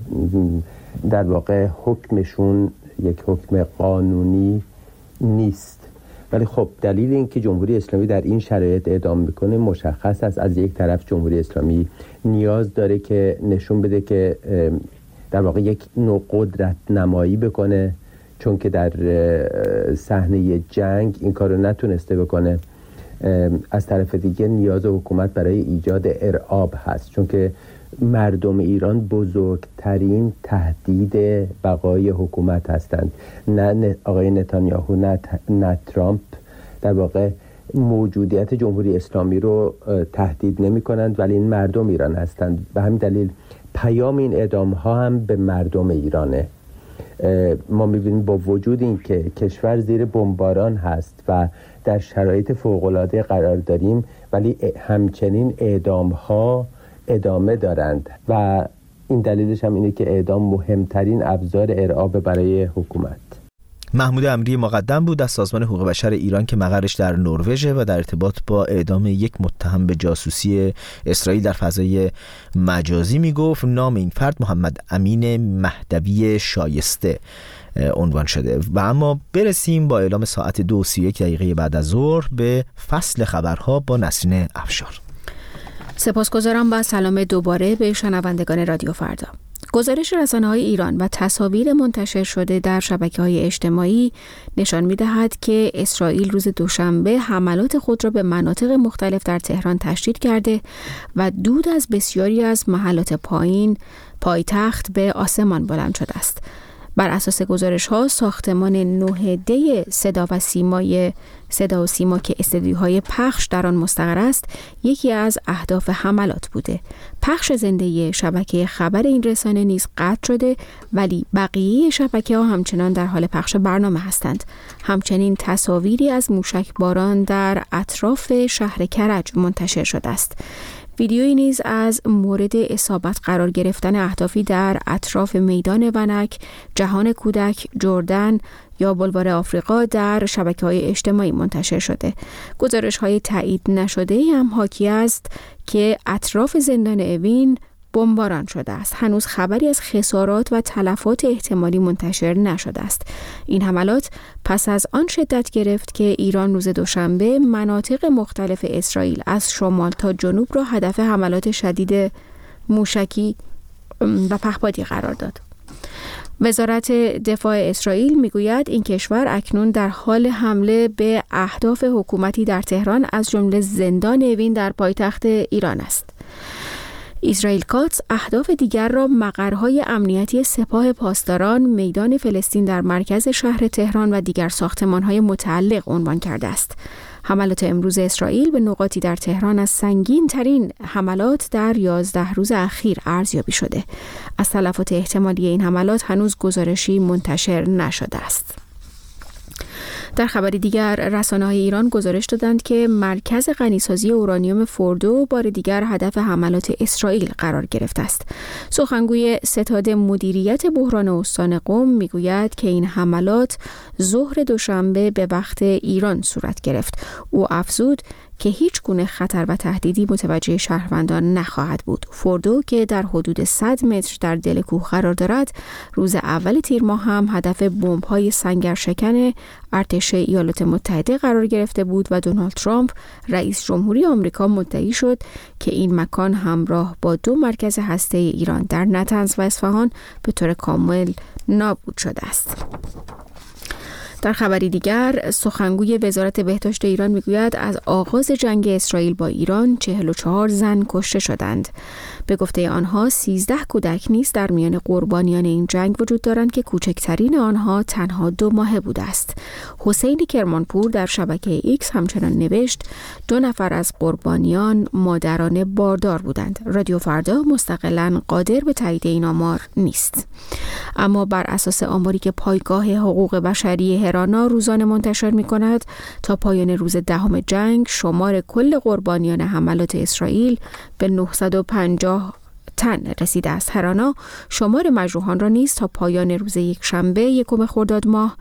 در واقع حکمشون یک حکم قانونی نیست. ولی خب دلیل این که جمهوری اسلامی در این شرایط اعدام میکنه مشخص است. از یک طرف جمهوری اسلامی نیاز داره که نشون بده که در واقع یک نوع قدرت نمایی بکنه، چون که در صحنه جنگ این کارو نتونسته بکنه. از طرف دیگه نیاز حکومت برای ایجاد ارعاب هست، چون که مردم ایران بزرگترین تهدید بقای حکومت هستند. نه آقای نتانیاهو نه ترامپ در واقع موجودیت جمهوری اسلامی رو تهدید نمی کنند، ولی این مردم ایران هستند. به همین دلیل پیام این اعدام ها هم به مردم ایرانه. ما می‌بینیم با وجود این که کشور زیر بمباران هست و در شرایط فوق‌العاده قرار داریم، ولی همچنین اعدام ها ادامه دارند و این دلیلش هم اینه که اعدام مهمترین ابزار ارعاب برای حکومت. محمود امیری مقدم بود از سازمان حقوق بشر ایران که مقرش در نروژه و در ارتباط با اعدام 1 متهم به جاسوسی اسرائیل در فضای مجازی میگفت. نام این فرد محمد امین مهدوی شایسته عنوان شده. و اما برسیم با اعلام ساعت 2:31 بعد از ظهر به فصل خبرها با نسرین افشار. سپاسگزارم و سلام دوباره به شنوندگان رادیو فردا. گزارش رسانه‌های ایران و تصاویر منتشر شده در شبکه‌های اجتماعی نشان می‌دهد که اسرائیل روز دوشنبه حملات خود را به مناطق مختلف در تهران تشدید کرده و دود از بسیاری از محلات پایتخت به آسمان بلند شده است. بر اساس گزارش‌ها ساختمان 9D صدا و سیما که استدیوهای پخش در آن مستقر است یکی از اهداف حملات بوده. پخش زنده شبکه خبر این رسانه نیز قطع شده، ولی بقیه شبکه‌ها همچنان در حال پخش برنامه هستند. همچنین تصاویری از موشکباران در اطراف شهر کرج منتشر شده است. ویدیویی نیز از مورد اصابت قرار گرفتن اهدافی در اطراف میدان ونک، جهان کودک، جردن یا بلوار آفریقا در شبکه‌های اجتماعی منتشر شده. گزارش‌های تایید نشده هم حاکی است که اطراف زندان اوین بمباران شده است. هنوز خبری از خسارات و تلفات احتمالی منتشر نشده است. این حملات پس از آن شدت گرفت که ایران روز دوشنبه مناطق مختلف اسرائیل از شمال تا جنوب را هدف حملات شدید موشکی و پهپادی قرار داد. وزارت دفاع اسرائیل میگوید این کشور اکنون در حال حمله به اهداف حکومتی در تهران از جمله زندان اوین در پایتخت ایران است. اسرائیل کاتس اهداف دیگر را مقرهای امنیتی سپاه پاسداران، میدان فلسطین در مرکز شهر تهران و دیگر ساختمان‌های متعلق عنوان کرده است. حملات امروز اسرائیل به نقاطی در تهران از سنگین ترین حملات در 11 روز اخیر ارزیابی شده. از تلفات احتمالی این حملات هنوز گزارشی منتشر نشده است. در خبری دیگر رسانه‌های ایران گزارش دادند که مرکز غنیسازی اورانیوم فوردو بار دیگر هدف حملات اسرائیل قرار گرفته است. سخنگوی ستاد مدیریت بحران استان قم میگوید که این حملات ظهر دوشنبه به وقت ایران صورت گرفت. او افزود که هیچ گونه خطر و تهدیدی متوجه شهروندان نخواهد بود. فوردو که در حدود 100 متر در دل کوه قرار دارد، روز اول تیر ماه هم هدف بمب‌های سنگرشکن ارتش ایالات متحده قرار گرفته بود و دونالد ترامپ رئیس جمهوری آمریکا مدعی شد که این مکان همراه با 2 مرکز هسته‌ای ایران در نطنز و اصفهان به طور کامل نابود شده است. در خبری دیگر سخنگوی وزارت بهداشت ایران میگوید از آغاز جنگ اسرائیل با ایران 44 زن کشته شدند. به گفته آنها 13 کودک نیز در میان قربانیان این جنگ وجود دارند که کوچکترین آنها تنها 2 ماهه بوده است. حسین کرمانپور در شبکه ایکس همچنان نوشت 2 نفر از قربانیان مادران باردار بودند. رادیو فردا مستقلاً قادر به تایید این آمار نیست. اما بر اساس آماری که پایگاه حقوق بشری هرانا روزانه منتشر می‌کند، تا پایان روز 10 جنگ شمار کل قربانیان حملات اسرائیل به 950 تن رسیده است. هرانا شمار مجروحان را نیز تا پایان روز یکشنبه 1 خرداد ماه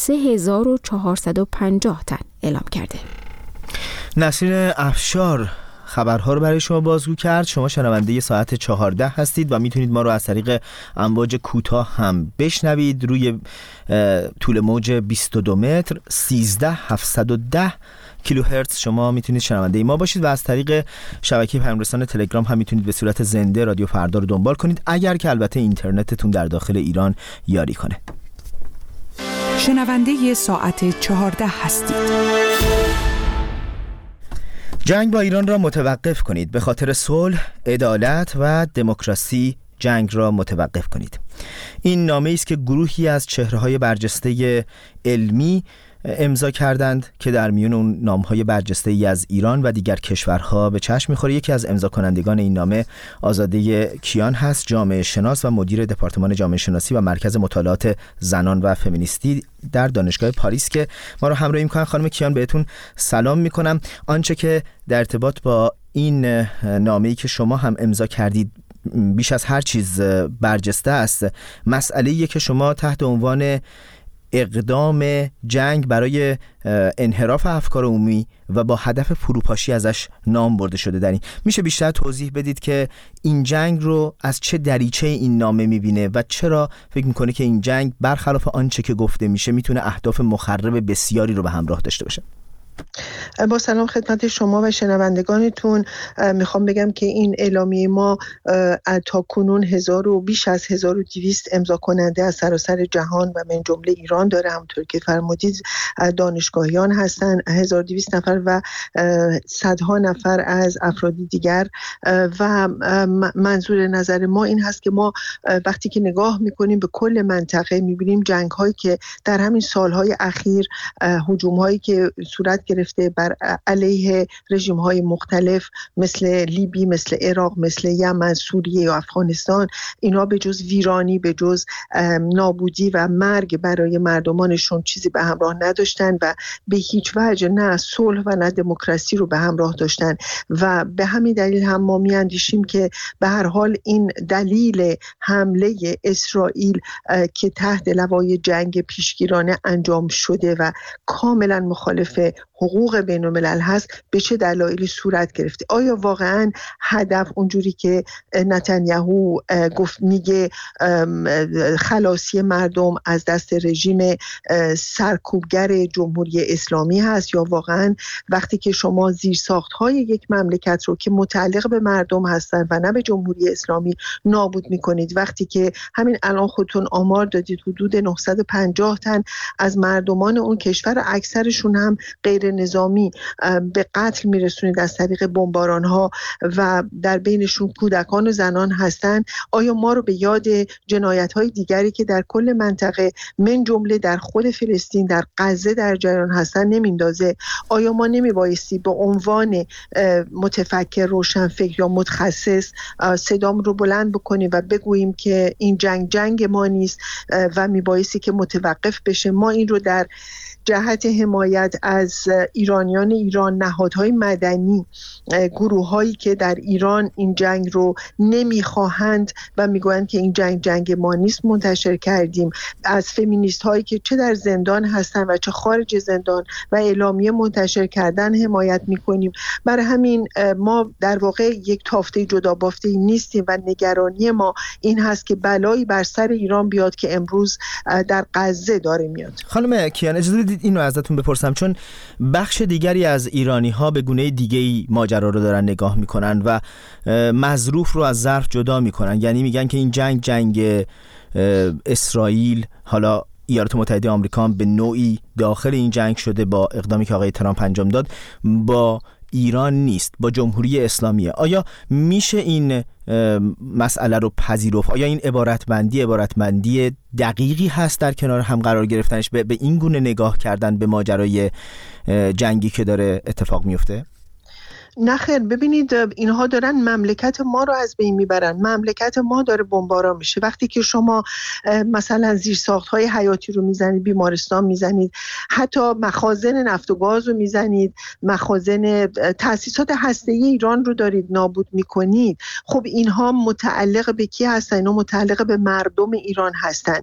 3450 تن اعلام کرده. نسرین افشار خبرها رو برای شما بازگو کرد. شما شنونده ساعت 14 هستید و میتونید ما رو از طریق امواج کوتاه هم بشنوید. روی طول موج 22 متر 13710 کیلوهرتز شما میتونید شنونده ما باشید و از طریق شبکه پیام‌رسان تلگرام هم میتونید به صورت زنده رادیو فردا رو دنبال کنید، اگر که البته اینترنتتون در داخل ایران یاری کنه. شنونده ساعت 14 هستید. جنگ با ایران را متوقف کنید. به خاطر صلح، عدالت و دموکراسی جنگ را متوقف کنید. این نامه‌ای است که گروهی از چهره‌های برجسته علمی امضا کردند که در میون اون نام‌های برجسته‌ای از ایران و دیگر کشورها به چشم می‌خوره. یکی از امضا کنندگان این نامه آزاده کیان هست، جامعه شناس و مدیر دپارتمان جامعه شناسی و مرکز مطالعات زنان و فمینیستی در دانشگاه پاریس که ما رو همراهی می‌کنن. خانم کیان بهتون سلام می‌کنم. آنچه که در ارتباط با این نامه‌ای که شما هم امضا کردید بیش از هر چیز برجسته است، مسئله‌ایه که شما تحت عنوان اقدام جنگ برای انحراف افکار عمومی و با هدف فروپاشی ازش نام برده شده دارین. میشه بیشتر توضیح بدید که این جنگ رو از چه دریچه این نامه میبینه و چرا فکر میکنه که این جنگ برخلاف آنچه که گفته میشه میتونه اهداف مخرب بسیاری رو به همراه داشته باشه؟ با سلام خدمت شما و شنوندگانتون. میخوام بگم که این اعلامیه ما تا کنون بیش از 1200 امضا کننده از سراسر جهان و من جمله ایران داره. همونطور که فرمودید دانشگاهیان هستن، 1200 نفر و صدها نفر از افراد دیگر. و منظور نظر ما این هست که ما وقتی که نگاه میکنیم به کل منطقه میبینیم جنگ هایی که در همین سالهای اخیر، هجوم هایی که صورت گرفته بر علیه رژیم های مختلف مثل لیبی، مثل عراق، مثل یمن، سوریه و افغانستان، اینا به جز ویرانی، به جز نابودی و مرگ برای مردمانشون چیزی به همراه نداشتن و به هیچ وجه نه صلح و نه دموکراسی رو به همراه داشتن. و به همین دلیل هم ما میاندیشیم که به هر حال این دلیل حمله اسرائیل که تحت لوای جنگ پیشگیرانه انجام شده و کاملا مخالف حقوق بین الملل هست به چه دلایلی صورت گرفته. آیا واقعا هدف اونجوری که نتانیاهو گفت میگه خلاصی مردم از دست رژیم سرکوبگر جمهوری اسلامی هست، یا واقعا وقتی که شما زیرساخت‌های یک مملکت رو که متعلق به مردم هستن و نه به جمهوری اسلامی نابود میکنید، وقتی که همین الان خودتون آمار دادید حدود 950 تن از مردمان اون کشور، اکثرشون هم غیر نظامی، به قتل میرسونید از طریق بمباران ها و در بینشون کودکان و زنان هستن، آیا ما رو به یاد جنایت های دیگری که در کل منطقه من جمله در خود فلسطین، در غزه در جریان هستن نمیندازه؟ آیا ما نمیبایستی به عنوان متفکر، روشنفکر یا متخصص صدام رو بلند بکنیم و بگوییم که این جنگ ما نیست و میبایستی که متوقف بشه؟ ما این رو در جهت حمایت از ایرانیان ایران، نهادهای مدنی، گروه‌هایی که در ایران این جنگ رو نمیخواهند و میگویند که این جنگ ما نیست منتشر کردیم. از فمینیست هایی که چه در زندان هستن و چه خارج زندان و اعلامیه منتشر کردن حمایت میکنیم. برای همین ما در واقع یک تافته جدا بافته نیستیم و نگرانی ما این هست که بلایی بر سر ایران بیاد که امروز در غزه داره میاد. خانم کیان اجازه بدید اینو ازتون بپرسم، چون بخش دیگری از ایرانی ها به گونه دیگه‌ای ماجرا رو دارن نگاه میکنن و مظروف رو از ظرف جدا میکنن. یعنی میگن که این جنگ اسرائیل، حالا ایالات متحده آمریکا به نوعی داخل این جنگ شده با اقدامی که آقای ترامپ انجام داد، با ایران نیست، با جمهوری اسلامیه. آیا میشه این مسئله رو پذیرفت؟ آیا این عبارتمندی دقیقی هست در کنار هم قرار گرفتنش، به این گونه نگاه کردن به ماجرای جنگی که داره اتفاق میفته؟ نخیر، ببینید اینها دارن مملکت ما رو از بین میبرن. مملکت ما داره بمباران میشه. وقتی که شما مثلا زیرساخت‌های حیاتی رو میزنید، بیمارستان میزنید، حتی مخازن نفت و گاز رو میزنید، مخازن تأسیسات هسته‌ای ایران رو دارید نابود میکنید، خب اینها متعلق به کی هستن؟ اینا متعلق به مردم ایران هستن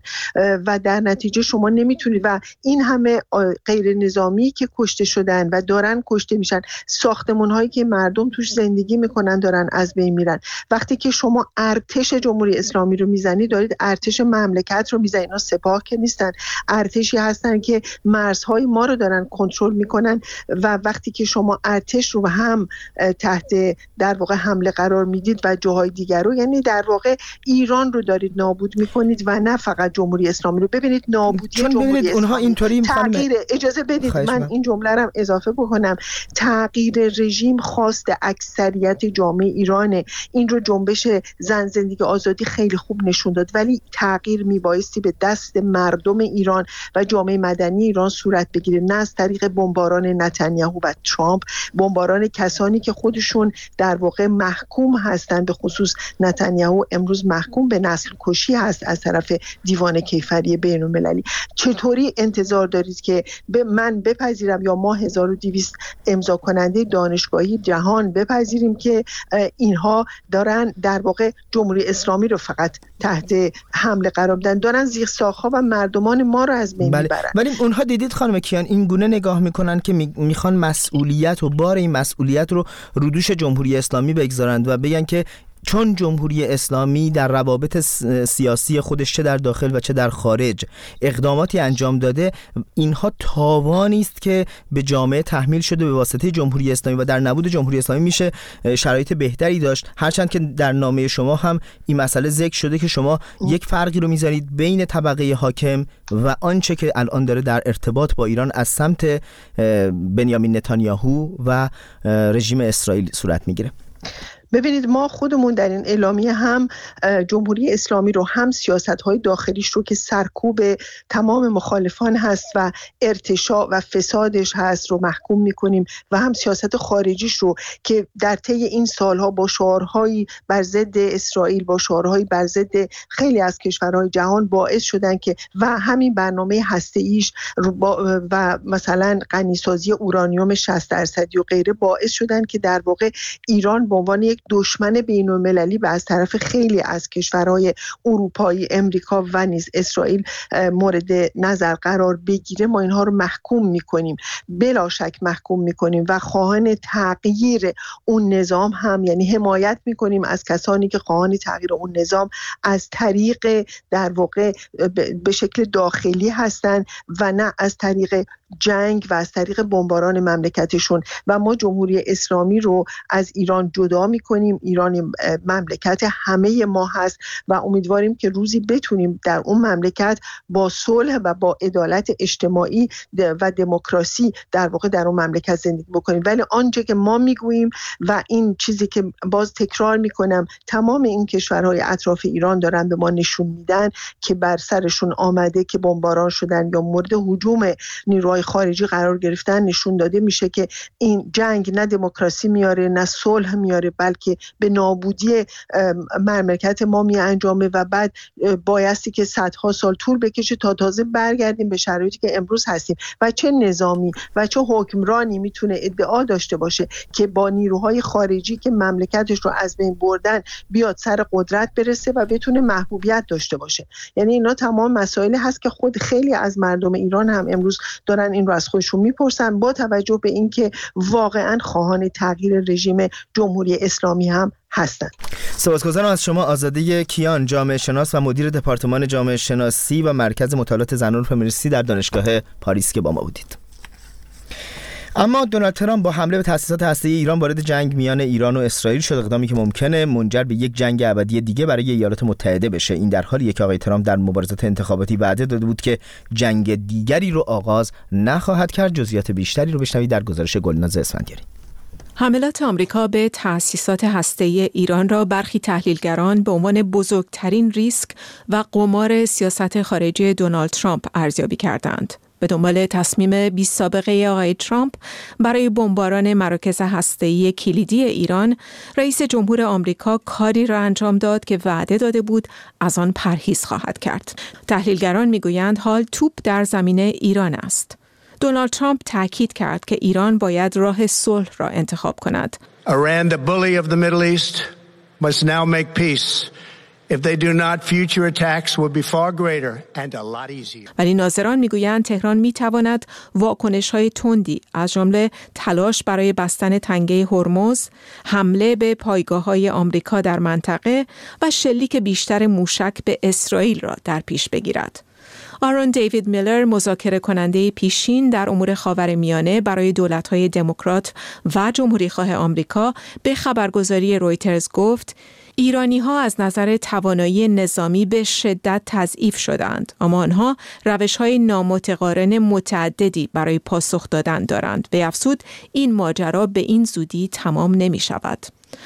و در نتیجه شما نمیتونید. و این همه غیر نظامی که کشته شدن و دارن کشته میشن، ساختمان‌هایی که مردم توش زندگی میکنن دارن از بین میرن. وقتی که شما ارتش جمهوری اسلامی رو میزنید، دارید ارتش مملکت رو میزنید. اینا سپاه که نیستن، ارتشی هستن که مرزهای ما رو دارن کنترل میکنن. و وقتی که شما ارتش رو هم تحت در واقع حمله قرار میدید و جاهای دیگر رو، یعنی در واقع ایران رو دارید نابود میکنید و نه فقط جمهوری اسلامی رو. ببینید نابودی جمهوری اسلامی، اونها اینطوری تغییر، اجازه بدید من این جمله رو اضافه بکنم، تغییر رژیم خواست اکثریت جامعه ایرانه. این رو جنبش زن زندگی آزادی خیلی خوب نشون داد، ولی تغییر میبایستی به دست مردم ایران و جامعه مدنی ایران صورت بگیره، نه از طریق بمباران نتانیاهو و ترامپ، بمباران کسانی که خودشون در واقع محکوم هستند. به خصوص نتانیاهو امروز محکوم به نسل کشی هست از طرف دیوان کیفری بین المللی. چطوری انتظار دارید که من بپذیرم یا ما 1200 امضا کننده دانشگاهی جهان بپذیریم که اینها دارن در واقع جمهوری اسلامی رو فقط تحت حمله قرار میدن، دارن زیرساخت‌ها و مردمان ما رو از بین میبرن؟ ولی اونها دیدید خانم کیان این گونه نگاه میکنن که میخوان مسئولیت و بار این مسئولیت رو دوش جمهوری اسلامی بگذارند و بگن که چون جمهوری اسلامی در روابط سیاسی خودش چه در داخل و چه در خارج اقداماتی انجام داده، اینها تاوانی است که به جامعه تحمیل شده به واسطه جمهوری اسلامی و در نبود جمهوری اسلامی میشه شرایط بهتری داشت. هرچند که در نامه شما هم این مسئله ذکر شده که شما یک فرقی رو میذارید بین طبقه حاکم و آنچه که الان داره در ارتباط با ایران از سمت بنیامین نتانیاهو و رژیم اسرائیل صورت میگیره. ببینید ما خودمون در این اعلامیه هم جمهوری اسلامی رو، هم سیاست‌های داخلیش رو که سرکوب تمام مخالفان هست و ارتشاء و فسادش هست رو محکوم می‌کنیم و هم سیاست خارجیش رو که در طی این سالها با شعارهایی بر ضد اسرائیل، با شعارهایی بر ضد خیلی از کشورهای جهان باعث شدن که و همین برنامه هسته‌ایش و مثلا غنیسازی اورانیوم 60% و غیره باعث شدن که در واقع ایران به عنوان یک دشمن بین‌المللی و از طرف خیلی از کشورهای اروپایی، امریکا و نیز اسرائیل مورد نظر قرار بگیره. ما اینها رو محکوم میکنیم، بلا شک محکوم میکنیم و خواهان تغییر اون نظام هم، یعنی حمایت میکنیم از کسانی که خواهان تغییر اون نظام از طریق در واقع به شکل داخلی هستن و نه از طریق جنگ و از طریق بمباران مملکتشون. و ما جمهوری اسلامی رو از ایران جدا میکنیم. ایران مملکت همه ما هست و امیدواریم که روزی بتونیم در اون مملکت با صلح و با عدالت اجتماعی و دموکراسی در واقع در اون مملکت زندگی بکنیم. ولی آنچه که ما میگوییم و این چیزی که باز تکرار میکنم تمام این کشورهای اطراف ایران دارن به ما نشون میدن که بر سرشون آمده که بمباران شدن یا مورد هجوم نیروهای نیروهای خارجی قرار گرفتن نشون داده میشه که این جنگ نه دموکراسی میاره نه صلح میاره، بلکه به نابودی مملکت ما می انجامه و بعد بایستی که صدها سال طول بکشه تا تازه برگردیم به شرایطی که امروز هستیم. و چه نظامی و چه حکمرانی میتونه ادعا داشته باشه که با نیروهای خارجی که مملکتش رو از بین بردن بیاد سر قدرت برسه و بتونه محبوبیت داشته باشه؟ یعنی اینا تمام مسائلی هست که خود خیلی از مردم ایران هم امروز دارن این رو از خودشون میپرسن، با توجه به اینکه واقعا خواهان تغییر رژیم جمهوری اسلامی هم هستند. سپاسگزارم از شما آزاده کیان، جامعه شناس و مدیر دپارتمان جامعه شناسی و مرکز مطالعات زنان فمینیستی در دانشگاه پاریس که با ما بودید. اما دونالد ترامپ با حمله به تأسیسات هسته‌ای ایران وارد جنگ میان ایران و اسرائیل شد، اقدامی که ممکنه منجر به یک جنگ ابدی دیگه برای ایالات متحده بشه. این در حالیه که آقای ترامپ در مبارزات انتخاباتی وعده داده بود که جنگ دیگری رو آغاز نخواهد کرد. جزئیات بیشتری رو بشنوید در گزارش گلناز اسفندیاری. حملات آمریکا به تأسیسات هسته‌ای ایران را برخی تحلیلگران به عنوان بزرگترین ریسک و قمار سیاست خارجی دونالد ترامپ ارزیابی کردند. به دنبال تصمیم بی سابقه آقای ترامپ برای بمباران مراکز هسته‌ای کلیدی ایران، رئیس جمهور آمریکا کاری را انجام داد که وعده داده بود از آن پرهیز خواهد کرد. تحلیلگران میگویند حال توپ در زمین ایران است. دونالد ترامپ تاکید کرد که ایران باید راه صلح را انتخاب کند. Iran, the bully of the Middle East, must now make peace. If they do not, future attacks will be far greater and a lot easier. ولی ناظران میگویند تهران میتواند واکنش‌های تندی از جمله تلاش برای بستن تنگه هرمز، حمله به پایگاه‌های آمریکا در منطقه و شلیک بیشتر موشک به اسرائیل را در پیش بگیرد. آرون دیوید میلر، مذاکره کننده پیشین در امور خاورمیانه برای دولت‌های دموکرات و جمهوری‌خواه آمریکا، به خبرگزاری رویترز گفت ایرانی‌ها از نظر توانایی نظامی به شدت تضعیف شدند، اما آنها روش‌های نامتقارن متعددی برای پاسخ دادن دارند. به افزود این ماجرا به این زودی تمام نمی‌شود.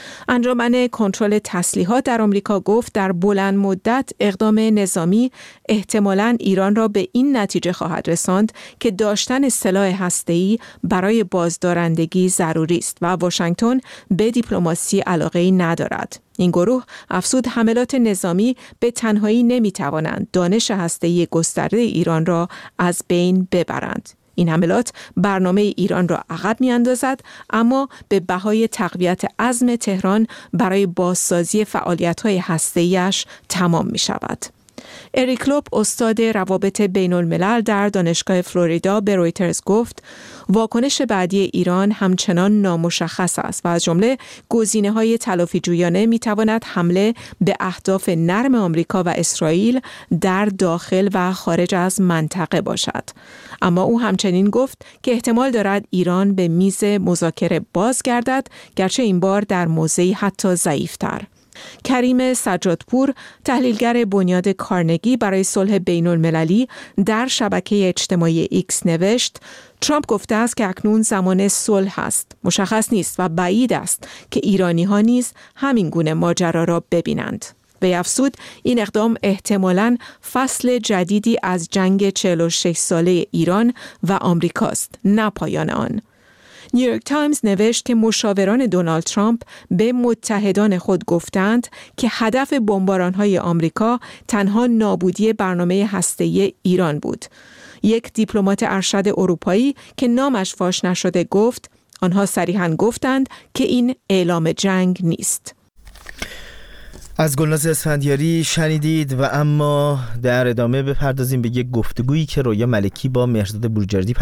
انجمن کنترل تسلیحات در آمریکا گفت در بلند مدت اقدام نظامی احتمالاً ایران را به این نتیجه خواهد رساند که داشتن سلاح هسته‌ای برای بازدارندگی ضروری است و واشنگتن به دیپلماسی علاقه‌ای ندارد. این گروه افزود حملات نظامی به تنهایی نمی‌توانند دانش هسته‌ای گسترده ایران را از بین ببرند. این حملات برنامه ایران را عقب می‌اندازد، اما به بهای تقویت عزم تهران برای بازسازی فعالیت‌های هسته‌ای‌اش تمام می‌شود. اریک لوب، استاد روابط بین الملل در دانشگاه فلوریدا، به رویترز گفت واکنش بعدی ایران همچنان نامشخص است و از جمله گزینه‌های تلافی‌جویانه می‌تواند حمله به اهداف نرم آمریکا و اسرائیل در داخل و خارج از منطقه باشد. اما او همچنین گفت که احتمال دارد ایران به میز مذاکره بازگردد، گرچه این بار در موضعی حتی ضعیف‌تر. کریم سجادپور، تحلیلگر بنیاد کارنگی برای صلح بین المللی، در شبکه اجتماعی ایکس نوشت ترامپ گفته است که اکنون زمان صلح است. مشخص نیست و بعید است که ایرانی‌ها نیز همین گونه ماجرا را ببینند. به افزود این اقدام احتمالاً فصل جدیدی از جنگ 46 ساله ایران و آمریکاست، نه پایان آن. نیویورک تایمز نوشت که مشاوران دونالد ترامپ به متحدان خود گفتند که هدف بمباران‌های آمریکا تنها نابودی برنامه هسته‌ای ایران بود. یک دیپلمات ارشد اروپایی که نامش فاش نشده گفت آنها صریحاً گفتند که این اعلام جنگ نیست. از گلناز اسفندیاری شنیدید و اما در ادامه بپردازیم به یک گفتگویی که رویا ملکی با مهرزاد بروجردی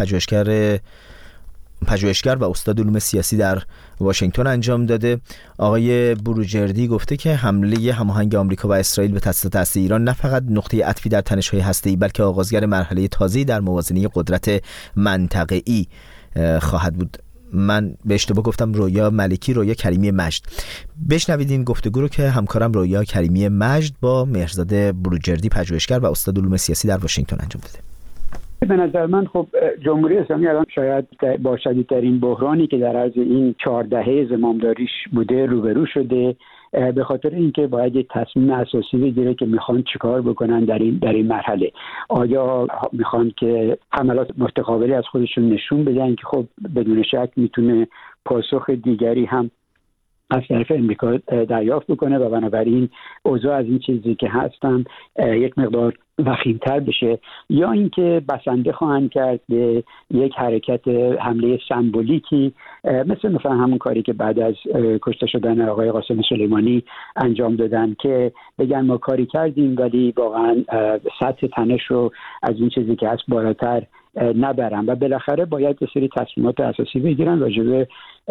پژوهشگر و استاد علوم سیاسی در واشنگتن انجام داده. آقای بروجردی گفته که حمله هماهنگ آمریکا و اسرائیل به تأسیسات هسته‌ای ایران نه فقط نقطه عطفی در تنش‌های هسته‌ای بلکه آغازگر مرحله تازه‌ای در موازنه قدرت منطقه‌ای خواهد بود. من به اشتباه گفتم رویا ملکی، رویا کریمی مجد. بشنوید این گفتگو رو که همکارم رویا کریمی مجد با مهرزاد بروجردی پژوهشگر و استاد علوم سیاسی در واشنگتن انجام داده. به نظر من خب جمهوری اسلامی الان شاید با شدیدترین بحرانی که در عرض این 4 دهه زمامداریش بوده روبرو شده به خاطر اینکه باید یک تصمیم اساسی بگیره که میخوان چیکار بکنن در این مرحله. آیا میخوان که حملات متقابلی از خودشون نشون بدن که خب بدون شک میتونه پاسخ دیگری هم از طرف امریکا دریافت بکنه و بنابراین اوضاع از این چیزی که هستن یک مقدار وخیم‌تر بشه، یا اینکه بسنده خواهند کرد به یک حرکت حمله سمبولیکی مثلا همون کاری که بعد از کشته شدن آقای قاسم سلیمانی انجام دادن که بگن ما کاری کردیم ولی واقعا سطح تنش رو از این چیزی که هست بالاتر نبرن و بالاخره باید یه سری تصمیمات اساسی بگیرن راجع به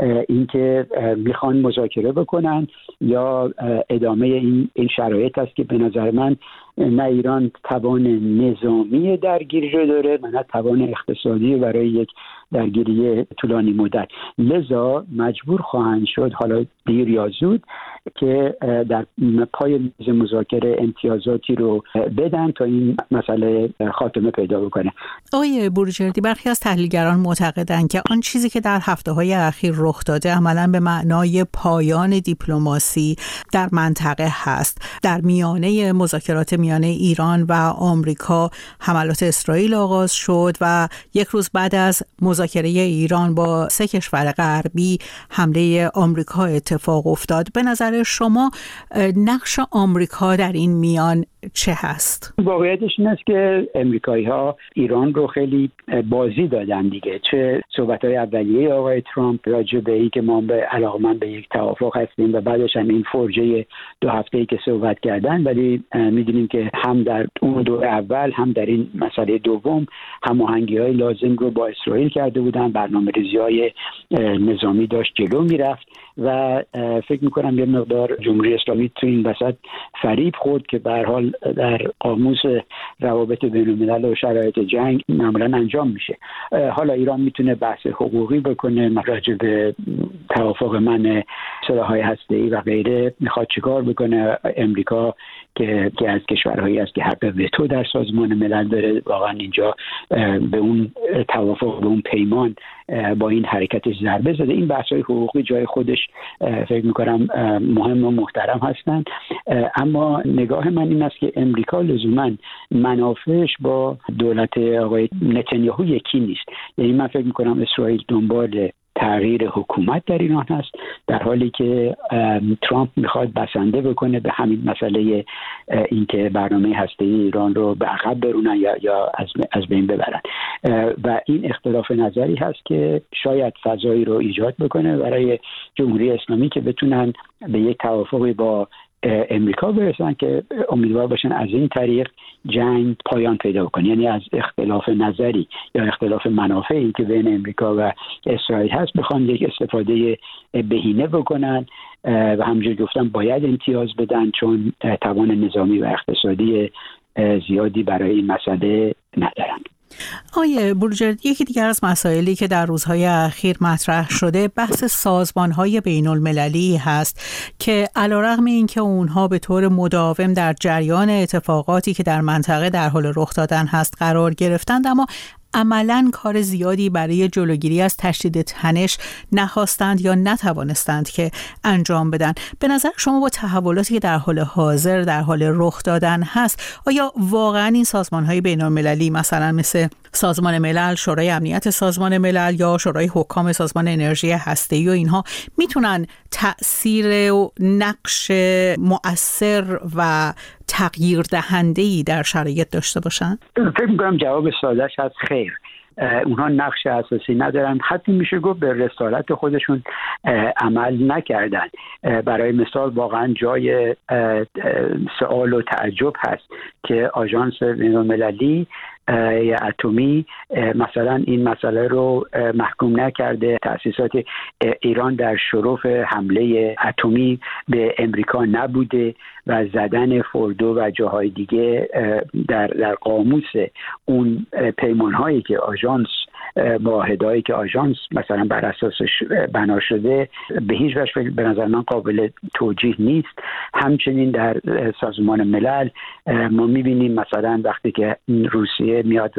اینکه میخوان مذاکره بکنن یا ادامه این شرایط است که به نظر من نه ایران توان نظامی درگیری رو داره و نه توان اقتصادی برای یک درگیری طولانی مدت. لذا مجبور خواهند شد حالا دیر یا زود که در پای میز مذاکره امتیازاتی رو بدن تا این مسئله خاتمه پیدا بکنه. آقای بروجردی، برخی از تحلیلگران معتقدند که آن چیزی که در هفته‌های اخیر رخ داده عملاً به معنای پایان دیپلماسی در منطقه هست. در میانه مذاکرات میانه ایران و آمریکا حملات اسرائیل آغاز شد و یک روز بعد از مذاکره ایران با 3 کشور غربی حمله آمریکا اتفاق افتاد. به نظر شما نقش آمریکا در این میان چه هست؟ واقعیتش این است که امریکایی‌ها ایران رو خیلی بازی دادن دیگه، چه صحبت‌های اولیه آقای ترامپ راجع به اینکه ما به علاقمند به یک توافق هستیم و بعدش هم این فرجه 2 هفته‌ای که صحبت کردن، ولی می‌دونیم که هم در اون دور اول هم در این مسئله دوم هماهنگی‌های لازم رو با اسرائیل کرده بودن، برنامه‌ریزی‌های نظامی داشت جلو میرفت و فکر می‌کنم یه مقدار جمهوری اسلامی تو این وسط فریب خورد که به هر حال در قاموس روابط بین‌الملل و شرایط جنگ معمولا انجام میشه. حالا ایران میتونه بحث حقوقی بکنه راجع به توافق منع سلاح‌های هسته‌ای و غیره، میخواد چیکار بکنه. امریکا که از کشورهایی است که حق وتو در سازمان ملل داره، واقعا اینجا به اون توافق، به اون پیمان با این حرکتش ضربه زده. این بحث‌های حقوقی جای خودش فکر می‌کنم مهم و محترم هستند، اما نگاه من این است که امریکا لزوماً منافعش با دولت آقای نتانیاهو یکی نیست. یعنی من فکر می‌کنم اسرائیل دنبال تغییر حکومت در ایران هست، در حالی که ترامپ میخواد بسنده بکنه به همین مسئله اینکه برنامه هسته‌ای ایران رو به عقب برونن یا از بین ببرن و این اختلاف نظری هست که شاید فضایی رو ایجاد بکنه برای جمهوری اسلامی که بتونن به یک توافقی با امریکا برسن که امیدوار باشن از این طریق جنگ پایان پیدا کنه. یعنی از اختلاف نظری یا اختلاف منافعی که بین امریکا و اسرائیل هست بخوان یک استفاده بهینه بکنن و همونجور گفتم باید امتیاز بدن چون توان نظامی و اقتصادی زیادی برای این مسئله ندارن. آقای بروجردی، یکی دیگر از مسائلی که در روزهای اخیر مطرح شده بحث سازمان‌های بین‌المللی هست که علیرغم اینکه اونها به طور مداوم در جریان اتفاقاتی که در منطقه در حال رخ دادن هست قرار گرفتند، اما عملاً کار زیادی برای جلوگیری از تشدید تنش نخواستند یا نتوانستند که انجام بدن. به نظر شما با تحولاتی که در حال حاضر در حال رخ دادن هست، آیا واقعاً این سازمان‌های بین‌المللی مثلا مثل سازمان ملل، شورای امنیت سازمان ملل یا شورای حکام سازمان انرژی هسته‌ای و اینها میتونن تأثیر و نقش مؤثر و تغییر دهنده‌ای در شرایط داشته باشن؟ فکر می‌کنم جواب ساده‌اش هست خیر. اونها نقش اساسی ندارن، حتی میشه گفت به رسالت خودشون عمل نکردن. برای مثال واقعا جای سوال و تعجب هست که آژانس بین‌المللی اتمی مثلا این مسئله رو محکوم نکرده. تأسیسات ایران در شرف حمله اتمی به امریکا نبوده و زدن فردو و جاهای دیگه در قاموس اون پیمان‌هایی که آژانس معاهده‌ای که آژانس مثلا بر اساسش بنا شده به هیچ وجه به نظر من قابل توجیه نیست. همچنین در سازمان ملل ما می‌بینیم مثلا وقتی که روسیه میاد و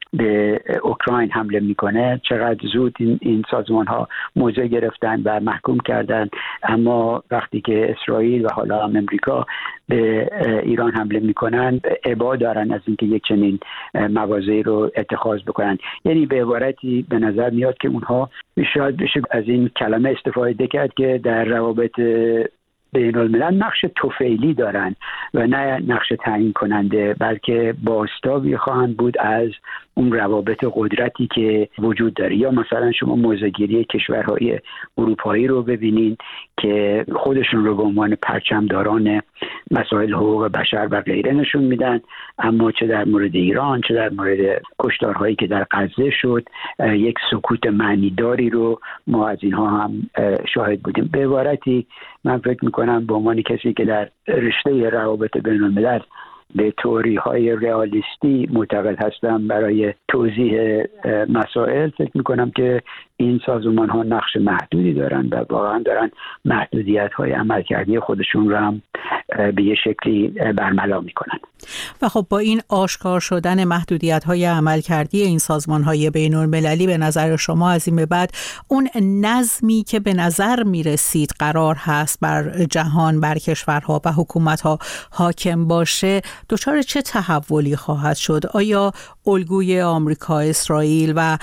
به اوکراین حمله میکنه، چقدر زود این سازمان ها موضع گرفتن و محکوم کردن. اما وقتی که اسرائیل و حالا هم امریکا به ایران حمله میکنن ابا دارن از اینکه یک چنین مواضعی رو اتخاذ بکنن. یعنی به عبارتی به نظر میاد که اونها شاید بشه از این کلمه استفاده کرد که در روابط بین الملل نقش طفیلی دارن و نه نقش تعیین کننده، بلکه بازتابی خواهند بود از اون روابط قدرتی که وجود داره. یا مثلا شما موضع‌گیری کشورهای اروپایی رو ببینین که خودشون رو به عنوان پرچمداران مسائل حقوق بشر و غیره نشون میدن، اما چه در مورد ایران چه در مورد کشتارهایی که در غزه شد یک سکوت معنیداری رو ما از اینها هم شاهد بودیم. به عبارتی من فکر میکنم به عنوان کسی که در رشته روابط بین الملل به تئوری‌های رئالیستی معتقد هستم برای توضیح مسائل، فکر میکنم که این سازمان ها نقش محدودی دارن و واقعا دارن محدودیت های عملکردی خودشون رو هم به یه شکلی برملا میکنن. و خب با این آشکار شدن محدودیت های عملکردی این سازمان های بین المللی، به نظر شما از این به بعد اون نظمی که به نظر میرسید قرار هست بر جهان، بر کشورها و حکومت ها حاکم باشه، دچار چه تحولی خواهد شد؟ آیا الگوی آمریکا، اسرائیل و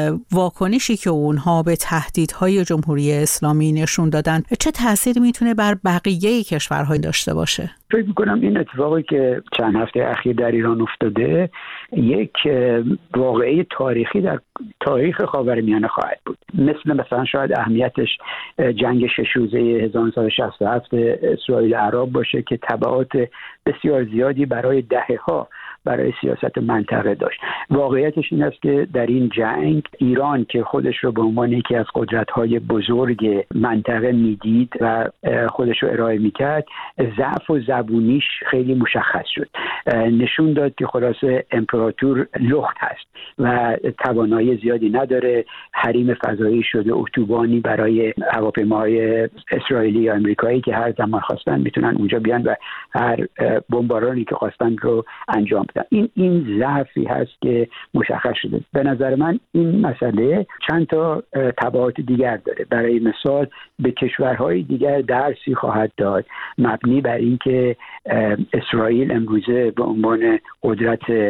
واکنشی که اونها به تهدیدهای جمهوری اسلامی نشون دادن چه تأثیری میتونه بر بقیه کشورها داشته باشه؟ فکر میکنم این اتفاقی که چند هفته اخیر در ایران افتاده یک واقعه تاریخی در تاریخ خاورمیانه خواهد بود. مثلا شاید اهمیتش جنگ 6 روزه 1967 اسرائیل عرب باشه که تبعات بسیار زیادی برای دهه‌ها برای سیاست منطقه داشت. واقعیتش این است که در این جنگ ایران که خودش رو به عنوان یکی از قدرت‌های بزرگ منطقه میدید و خودش رو ارائه میکرد، ضعف و زبونیش خیلی مشخص شد. نشون داد که خلاصه امپراتور لخت هست و توانایی زیادی نداره، حریم فضایی شده اتوبانی برای هواپیماهای اسرائیلی یا امریکایی که هر زمان خواستن میتونن اونجا بیان و هر بمبارانی که خواستن رو انجام بدن. این ضعفی هست که مشخص شده. به نظر من این مسئله چند تا تبعات دیگر داره. برای مثال به کشورهای دیگر درسی خواهد داد مبنی بر اینکه اسرائیل امروزه به عنوان قدرت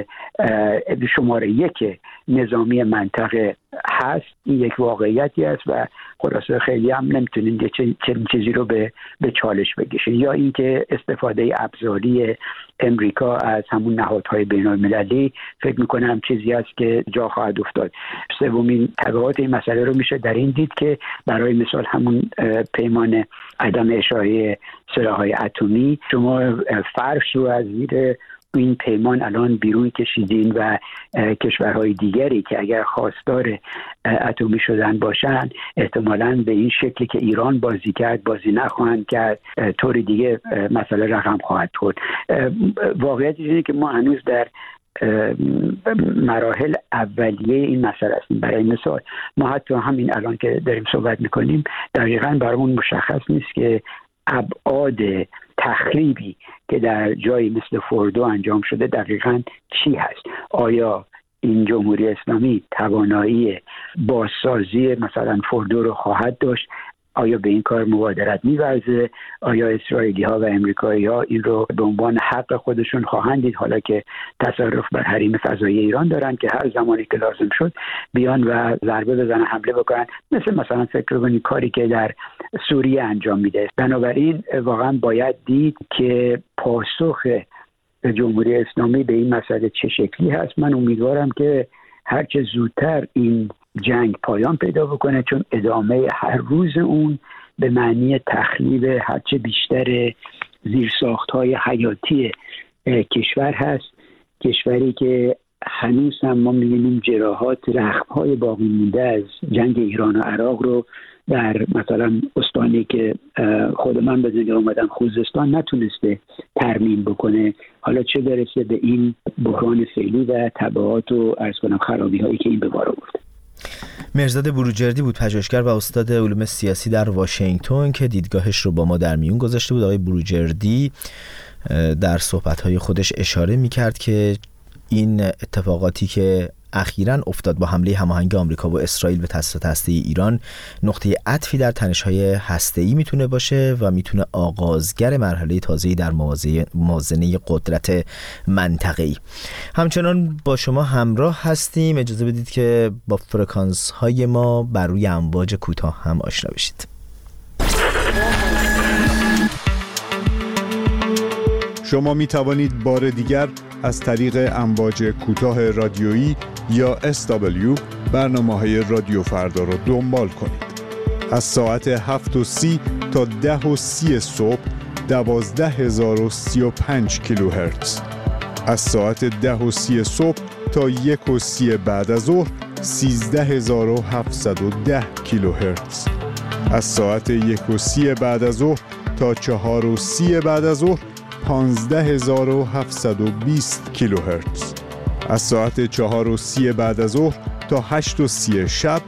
شماره 1 نظامی منطقه هست. این یک واقعیتی است و خلاصه خیلی هم نمیتونین چنین چیزی رو به چالش بکشین. یا اینکه استفاده ابزاری امریکا از همون نهادهای بین المللی فکر میکنم چیزی است که جا خواهد افتاد. سومین تبعات این مسئله رو میشه در این دید که برای مثال همون پیمان عدم اشاعه سلاح‌های اتمی، شما فرش رو از زیر این پیمان الان بیرون کشیدین و کشورهای دیگری که اگر خواستار اتمی شدن باشن احتمالاً به این شکلی که ایران بازی کرد بازی نخواهند کرد، طوری دیگه مسئله رقم خواهد خورد. واقعیت اینه که ما هنوز در مراحل اولیه این مسئله هستیم. برای مثال ما حتی همین الان که داریم صحبت میکنیم دقیقاً برامون مشخص نیست که ابعاد تخریبی که در جایی مثل فوردو انجام شده دقیقاً چی هست. آیا این جمهوری اسلامی توانایی بازسازی مثلا فوردو رو خواهد داشت؟ آیا به این کار مبادرت می‌ورزه؟ آیا اسرائیلی ها و امریکایی ها این رو به عنوان حق خودشون خواهند دید، حالا که تصرف بر حریم فضایی ایران دارن که هر زمانی که لازم شد بیان و ضربه بزنن، حمله بکنن، مثلا فکر کنید کاری که در سوریه انجام میده. بنابراین واقعا باید دید که پاسخ جمهوری اسلامی به این مسئله چه شکلی هست. من امیدوارم که هرچه زودتر این جنگ پایان پیدا بکنه، چون ادامه هر روز اون به معنی تخریب هرچه بیشتر زیرساخت‌های حیاتی کشور هست. کشوری که هنوز هم ما می‌بینیم جراحات، زخم‌های باقی مونده از جنگ ایران و عراق رو در مثلا استانی که خود من به دنیا اومدم، خوزستان، نتونسته ترمیم بکنه، حالا چه برسه به این بحران فعلی و تبعات و عرض کنم خرابی‌هایی که این به بار آورده. مهرزاد بروجردی بود، پژوهشگر و استاد علوم سیاسی در واشنگتن که دیدگاهش رو با ما در میون گذاشته بود. آقای بروجردی در صحبت‌های خودش اشاره می‌کرد که این اتفاقاتی که اخیراً افتاد با حمله هماهنگ آمریکا و اسرائیل به تأسیسات هسته‌ای ایران نقطه عطفی در تنش‌های هسته‌ای میتونه باشه و میتونه آغازگر مرحله تازه‌ای در موازنه قدرت منطقه‌ای. همچنان با شما همراه هستیم. اجازه بدید که با فرکانس‌های ما بر روی امواج کوتاه هم آشنا بشید. شما می توانید بار دیگر از طریق امواج کوتاه رادیویی یا SW برنامه‌های رادیو فردا را دنبال کنید. از ساعت 7:30 تا 10:30 صبح 12035 کیلوهرتز. از ساعت 10:30 صبح تا 1:30 بعد از ظهر 13710 کیلوهرتز. از ساعت 1:30 بعد از ظهر تا 4:30 بعد از ظهر 15720 کیلوهرتز. از ساعت 4:30 بعد از ظهر تا 8:30 شب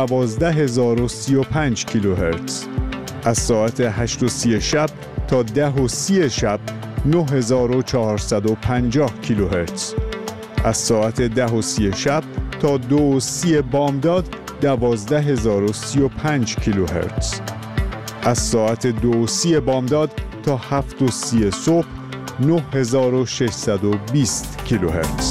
12035 کیلوهرتز. از ساعت 8:30 شب تا 10:30 شب 9450 کیلوهرتز. از ساعت 10:30 شب تا 2:30 بامداد 12035 کیلوهرتز. از ساعت 2:30 بامداد تا 7:30 صبح 9620 کیلوهرتز.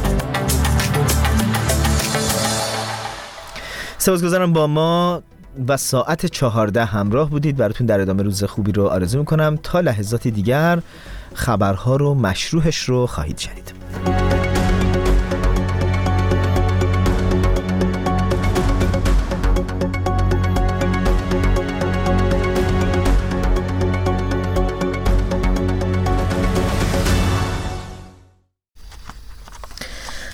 سپاسگزارم با ما و ساعت 14 همراه بودید. براتون در ادامه روز خوبی رو آرزو میکنم. تا لحظاتی دیگر خبرها رو مشروحش رو خواهید شنید.